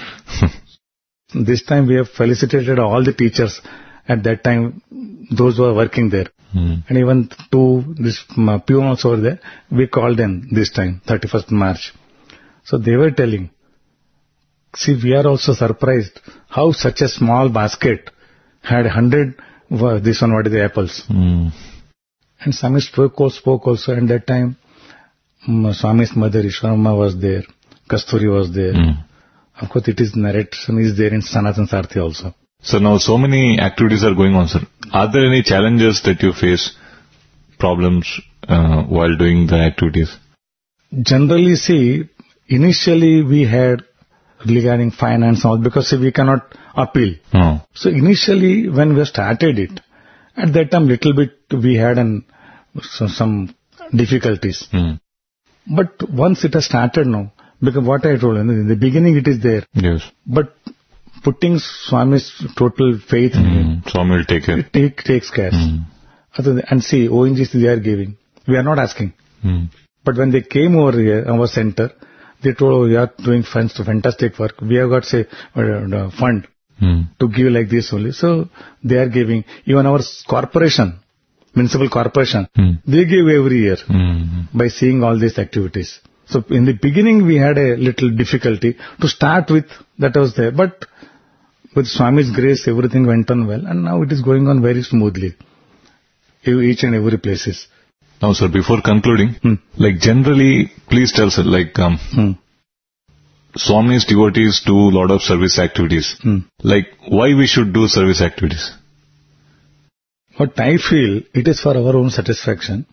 This time we have felicitated all the teachers at that time, those who are working there. Mm. And even two this um, peon also were there. We called them this time, thirty-first March. So they were telling, see, we are also surprised how such a small basket had one hundred, uh, this one, what is the apples. Mm. And Swami spoke, spoke also, and that time um, Swami's mother Ishwarama was there, Kasturi was there. Mm. Of course, it is narration is there in Sanatan Sarthi also. So now so many activities are going on, sir. Are there any challenges that you face, problems uh, while doing the activities? Generally, see, initially we had regarding finance and all, because see, we cannot appeal. Oh. So initially when we started it, at that time little bit we had an, so, some difficulties. Mm. But once it has started now, because what I told you, in the beginning it is there, Yes. but putting Swami's total faith in him, Mm. Swami will take care. it take, takes care. Mm. Other than- And see, O N G C they are giving. We are not asking. Mm. But when they came over here, our center, they told, oh, you are doing fantastic work. We have got, say, a fund Mm. to give like this only. So they are giving. Even our corporation, municipal corporation, Mm. they give every year Mm. by seeing all these activities. So in the beginning we had a little difficulty to start with, that was there. But with Swami's grace, everything went on well, and now it is going on very smoothly. Each and every places. Now, sir, before concluding, Hmm. like generally, please tell, sir, like um, Hmm. Swami's devotees do a lot of service activities. Hmm. Like, why we should do service activities? What I feel, it is for our own satisfaction.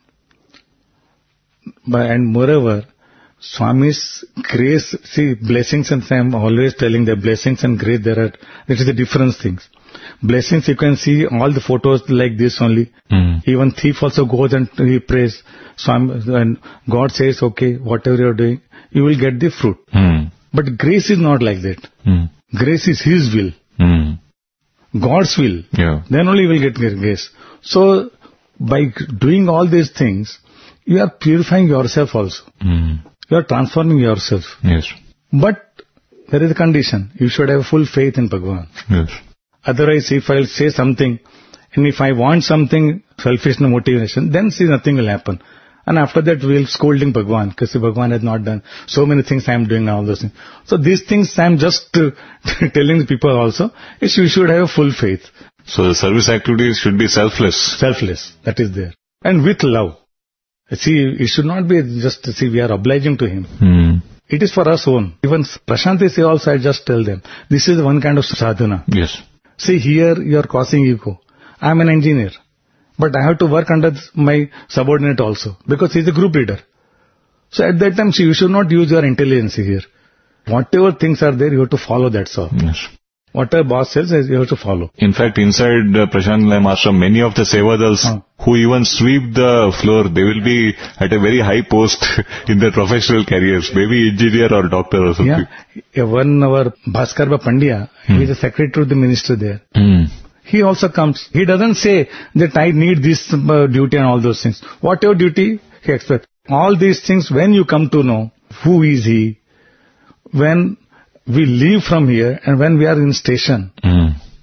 But, and moreover, Swami's grace, see, blessings, and I am always telling that blessings and grace, there are, that is the different things. Blessings, you can see all the photos like this only. Mm. Even thief also goes and he prays. Swami, and God says, okay, whatever you are doing, you will get the fruit. Mm. But grace is not like that. Mm. Grace is His will. Mm. God's will. Yeah. Then only you will get grace. So, by doing all these things, you are purifying yourself also. Mm. You are transforming yourself. Yes. But there is a condition. You should have full faith in Bhagavan. Yes. Otherwise, if I say something, and if I want something, selfish motivation, then see nothing will happen. And after that, we will scolding Bhagavan, because Bhagavan has not done so many things I am doing now, all those things. So these things I am just uh, telling the people also, is you should have full faith. So the service activities should be selfless. Selfless, that is there. And with love. See, it should not be just, see, we are obliging to him. Mm. It is for us own. Even Prashanti say also, I just tell them, this is one kind of sadhana. Yes. See, here you are causing ego. I am an engineer. But I have to work under my subordinate also. Because he is a group leader. So at that time, see, you should not use your intelligence here. Whatever things are there, you have to follow that, sir. Yes. Whatever boss says, you have to follow. In fact, inside uh, Prashant Nilayam Ashram, many of the Sevadals Huh. who even sweep the floor, they will be at a very high post in their professional careers, maybe engineer or doctor or something. Yeah. One our Bhaskar Pandya, Hmm. he is the secretary to the minister there. Mm. He also comes. He doesn't say that I need this uh, duty and all those things. Whatever duty, he expects. All these things, when you come to know who is he, when we leave from here and when we are in station, Mm.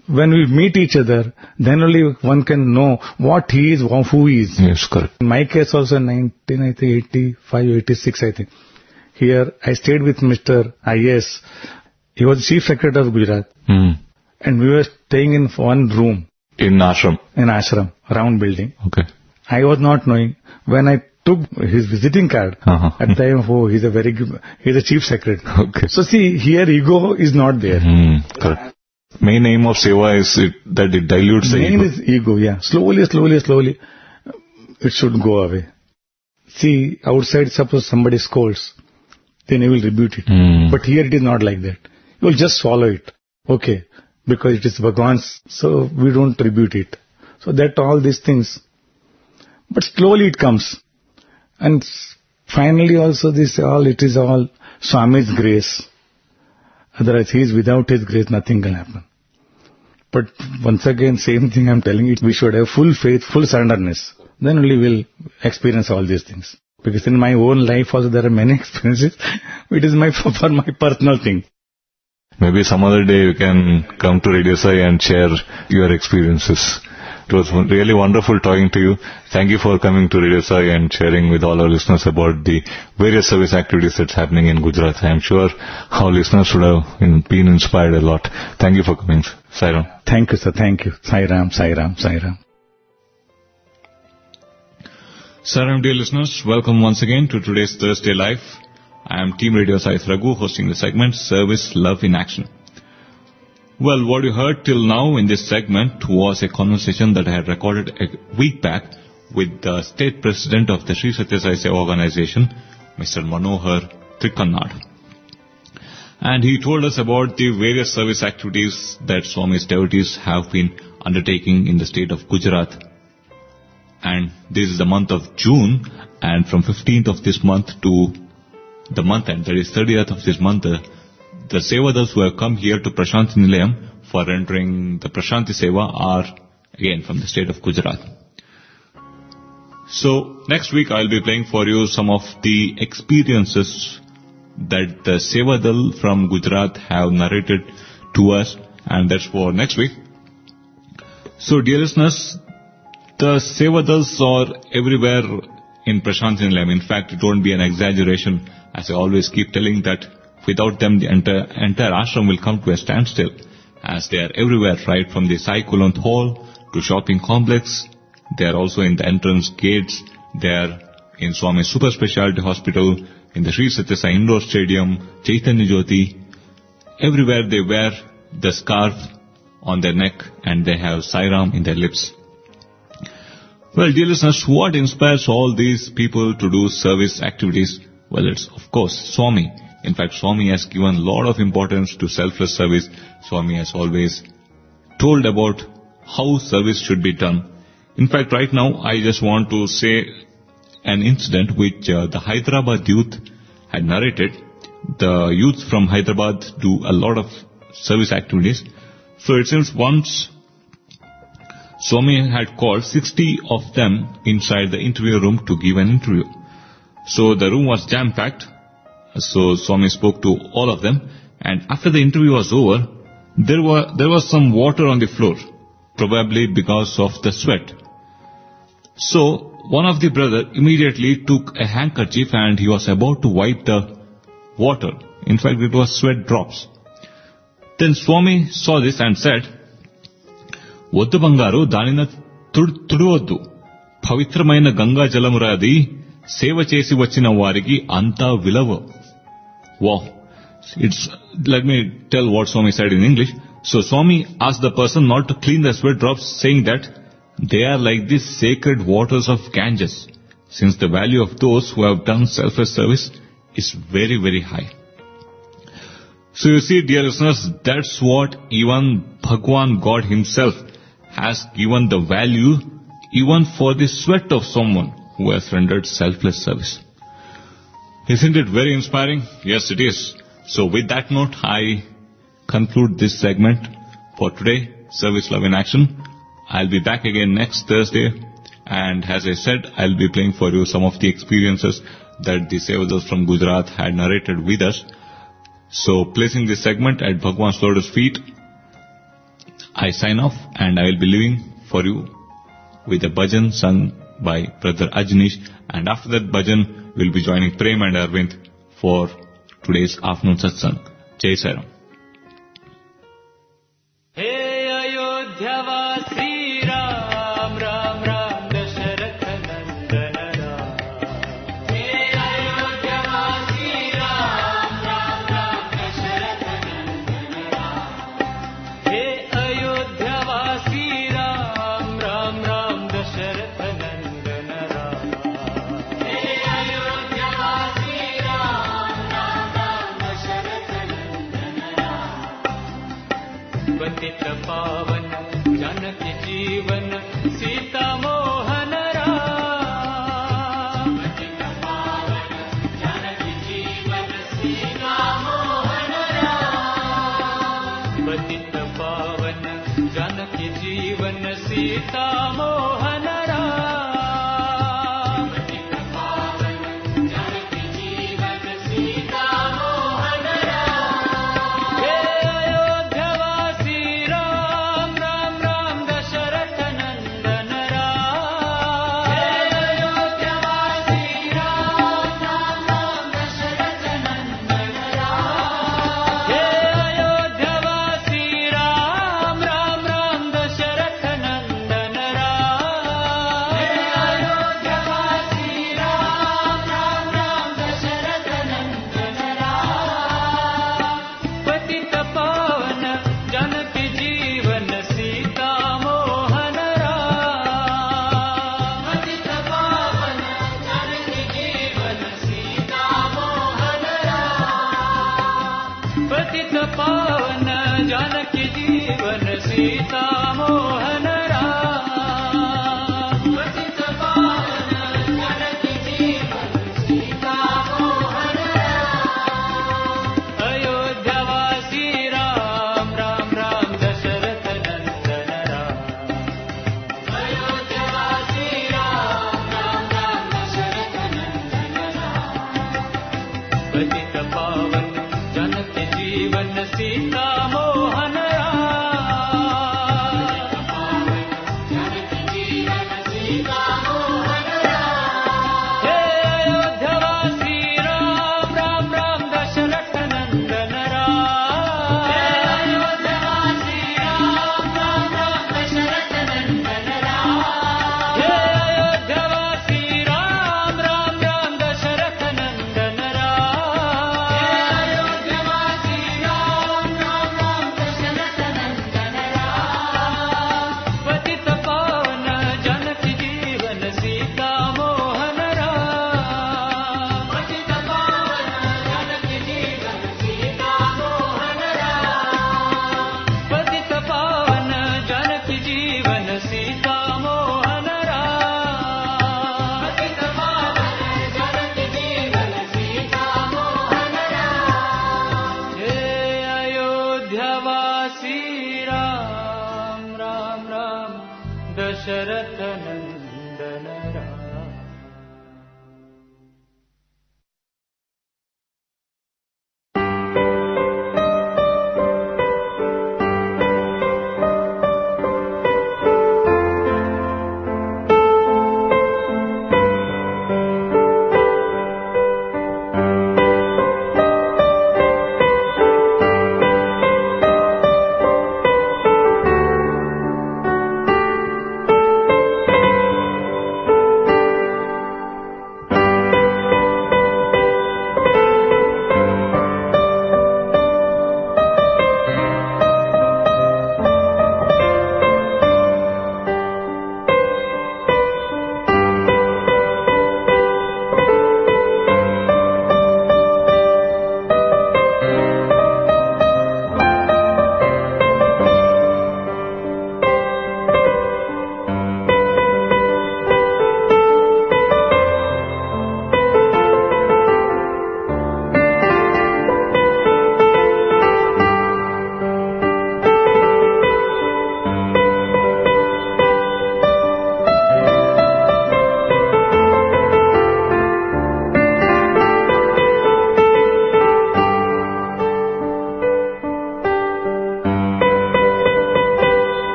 When we meet each other, then only one can know what he is, who he is. Yes, correct. In my case also, nineteen eighty-five, eighty-six, I think. Here, I stayed with Mister I A S. He was the Chief Secretary of Gujarat. Hmm. And we were staying in one room. In ashram. In ashram, round building. Okay. I was not knowing. When I took his visiting card, Uh-huh. at the time, oh, he's a very good, he's a Chief Secretary. Okay. So see, here ego is not there. Hmm. Correct. Main aim of seva is it, that it dilutes the Main ego. is ego, yeah. Slowly, slowly, slowly, it should go away. See, outside, suppose somebody scolds, then you will rebuke it. Hmm. But here it is not like that. You will just swallow it. Okay. Because it is Bhagwan's, so we don't rebuke it. So that all these things. But slowly it comes. And finally also this all, it is all Swami's grace. Otherwise, he is without his grace, nothing can happen. But once again, same thing I'm telling you, we should have full faith, full surrenderness. Then only we'll experience all these things. Because in my own life also there are many experiences. It is my for my personal thing. Maybe some other day you can come to Radio Sai and share your experiences. It was really wonderful talking to you. Thank you for coming to Radio Sai and sharing with all our listeners about the various service activities that's happening in Gujarat. I am sure our listeners would have been inspired a lot. Thank you for coming, Sai Ram. Thank you, sir. Thank you. Sai Ram, Sai Ram, Sai Ram. Sai Ram, dear listeners, welcome once again to today's Thursday Live. I am Team Radio Sai Raghu hosting the segment Service Love in Action. Well, what you heard till now in this segment was a conversation that I had recorded a week back with the State President of the Sri Satya Sai Seva Organization, Mister Manohar Trikannad. And he told us about the various service activities that Swami's devotees have been undertaking in the state of Gujarat. And this is the month of June, and from fifteenth of this month to the month end, that is thirtieth of this month, uh, the Sevadals who have come here to Prashanti Nilayam for rendering the Prashanti Seva are again from the state of Gujarat. So next week I'll be playing for you some of the experiences that the Sevadal from Gujarat have narrated to us, and that's for next week. So dear listeners, the Sevadals are everywhere in Prashanti Nilayam. In fact, it won't be an exaggeration, as I always keep telling that without them the entire, entire ashram will come to a standstill, as they are everywhere, right from the Sai Kulwant Hall to shopping complex. They are also in the entrance gates. They are in Swami Super Speciality Hospital, in the Sri Satya Sai Indoor Stadium, Chaitanya Jyoti. Everywhere they wear the scarf on their neck and they have Sai Ram in their lips. Well, dear listeners, what inspires all these people to do service activities? Well, it's of course Swami. In fact, Swami has given a lot of importance to selfless service. Swami has always told about how service should be done. In fact, right now, I just want to say an incident which uh, the Hyderabad youth had narrated. The youth from Hyderabad do a lot of service activities. So it seems once Swami had called sixty of them inside the interview room to give an interview. So the room was jam-packed. So Swami spoke to all of them, and after the interview was over, there were there was some water on the floor, probably because of the sweat. So one of the brother immediately took a handkerchief and he was about to wipe the water. In fact, it was sweat drops. Then Swami saw this and said, "Voddu bangaru danina tuduvoddu. Pavitramaina Ganga jalamuradi seva chesi vachina variki anta vilava." Wow. It's, let me tell what Swami said in English. So Swami asked the person not to clean the sweat drops, saying that they are like the sacred waters of Ganges, since the value of those who have done selfless service is very, very high. So you see, dear listeners, that's what even Bhagwan God himself has given the value even for the sweat of someone who has rendered selfless service. Isn't it very inspiring? Yes, it is. So with that note, I conclude this segment for today, Service Love in Action. I'll be back again next Thursday, and as I said, I'll be playing for you some of the experiences that the Sevadals from Gujarat had narrated with us. So placing this segment at Bhagwan's Lotus feet, I sign off, and I will be leaving for you with a bhajan sung by Brother Ajnish, and after that bhajan, we will be joining Prem and Arvind for today's afternoon satsang. Jai Sai Ram. Hey Ayodhyavasi Ram Ram Ram Dasharath Nandana Ram. Hey Ayodhyavasi Ram Ram Ram Dasharath Nandana Ram. Hey Ayodhyavasi Ram Ram Ram Dasharath Nandana Ram. Hey Ayodhyavasi Ram Ram Ram Dasharath Nandana Ram. पतित पावन जानकी जीवन सीता मोहन राम. पतित पावन जानकी जीवन सीता मोहन राम. पतित पावन जानकी जीवन सीता मोहन राम. पतित पावन जानकी जीवन सीता मोहन राम. हे अयोध्यावासी राम राम राम दशरथ नंदन राम. हे अयोध्यावासी राम राम राम दशरथ नंदन राम. हे अयोध्यावासी राम राम राम दशरथ नंदन राम. हे अयोध्यावासी राम राम राम दशरथ नंदन राम. पतित पावन जानकी जीवन सीता मोहन राम. पतित पावन जानकी जीवन सीता मोहन राम. पतित पावन जानकी जीवन सीता मोहन राम. पतित पावन जानकी जीवन सीता मोहन राम. अयोध्यावासी राम राम राम दशरथ नंदन राम. अयोध्यावासी राम राम राम दशरथ नंदन राम. पतित पावन जानकी जीवन सीता मोहन राम. जानकी जीवन सीता मोहन राम. हे अयोध्यावासी राम राम राम दशरथ नंदन राम. हे अयोध्यावासी राम राम राम दशरथ नंदन राम. हे अयोध्यावासी राम राम राम दशरथ नंदन राम. हे अयोध्यावासी राम राम राम दशरथ नंदन राम. पतित पावन जानकी जीवन सीता मोहन राम. पतित पावन जानकी जीवन सीता मोहन राम. पतित पावन जानकी जीवन सीता मोहन राम. पतित पावन जानकी जीवन सीता मोहन राम. हे अयोध्यावासी राम राम राम दशरथ नंदन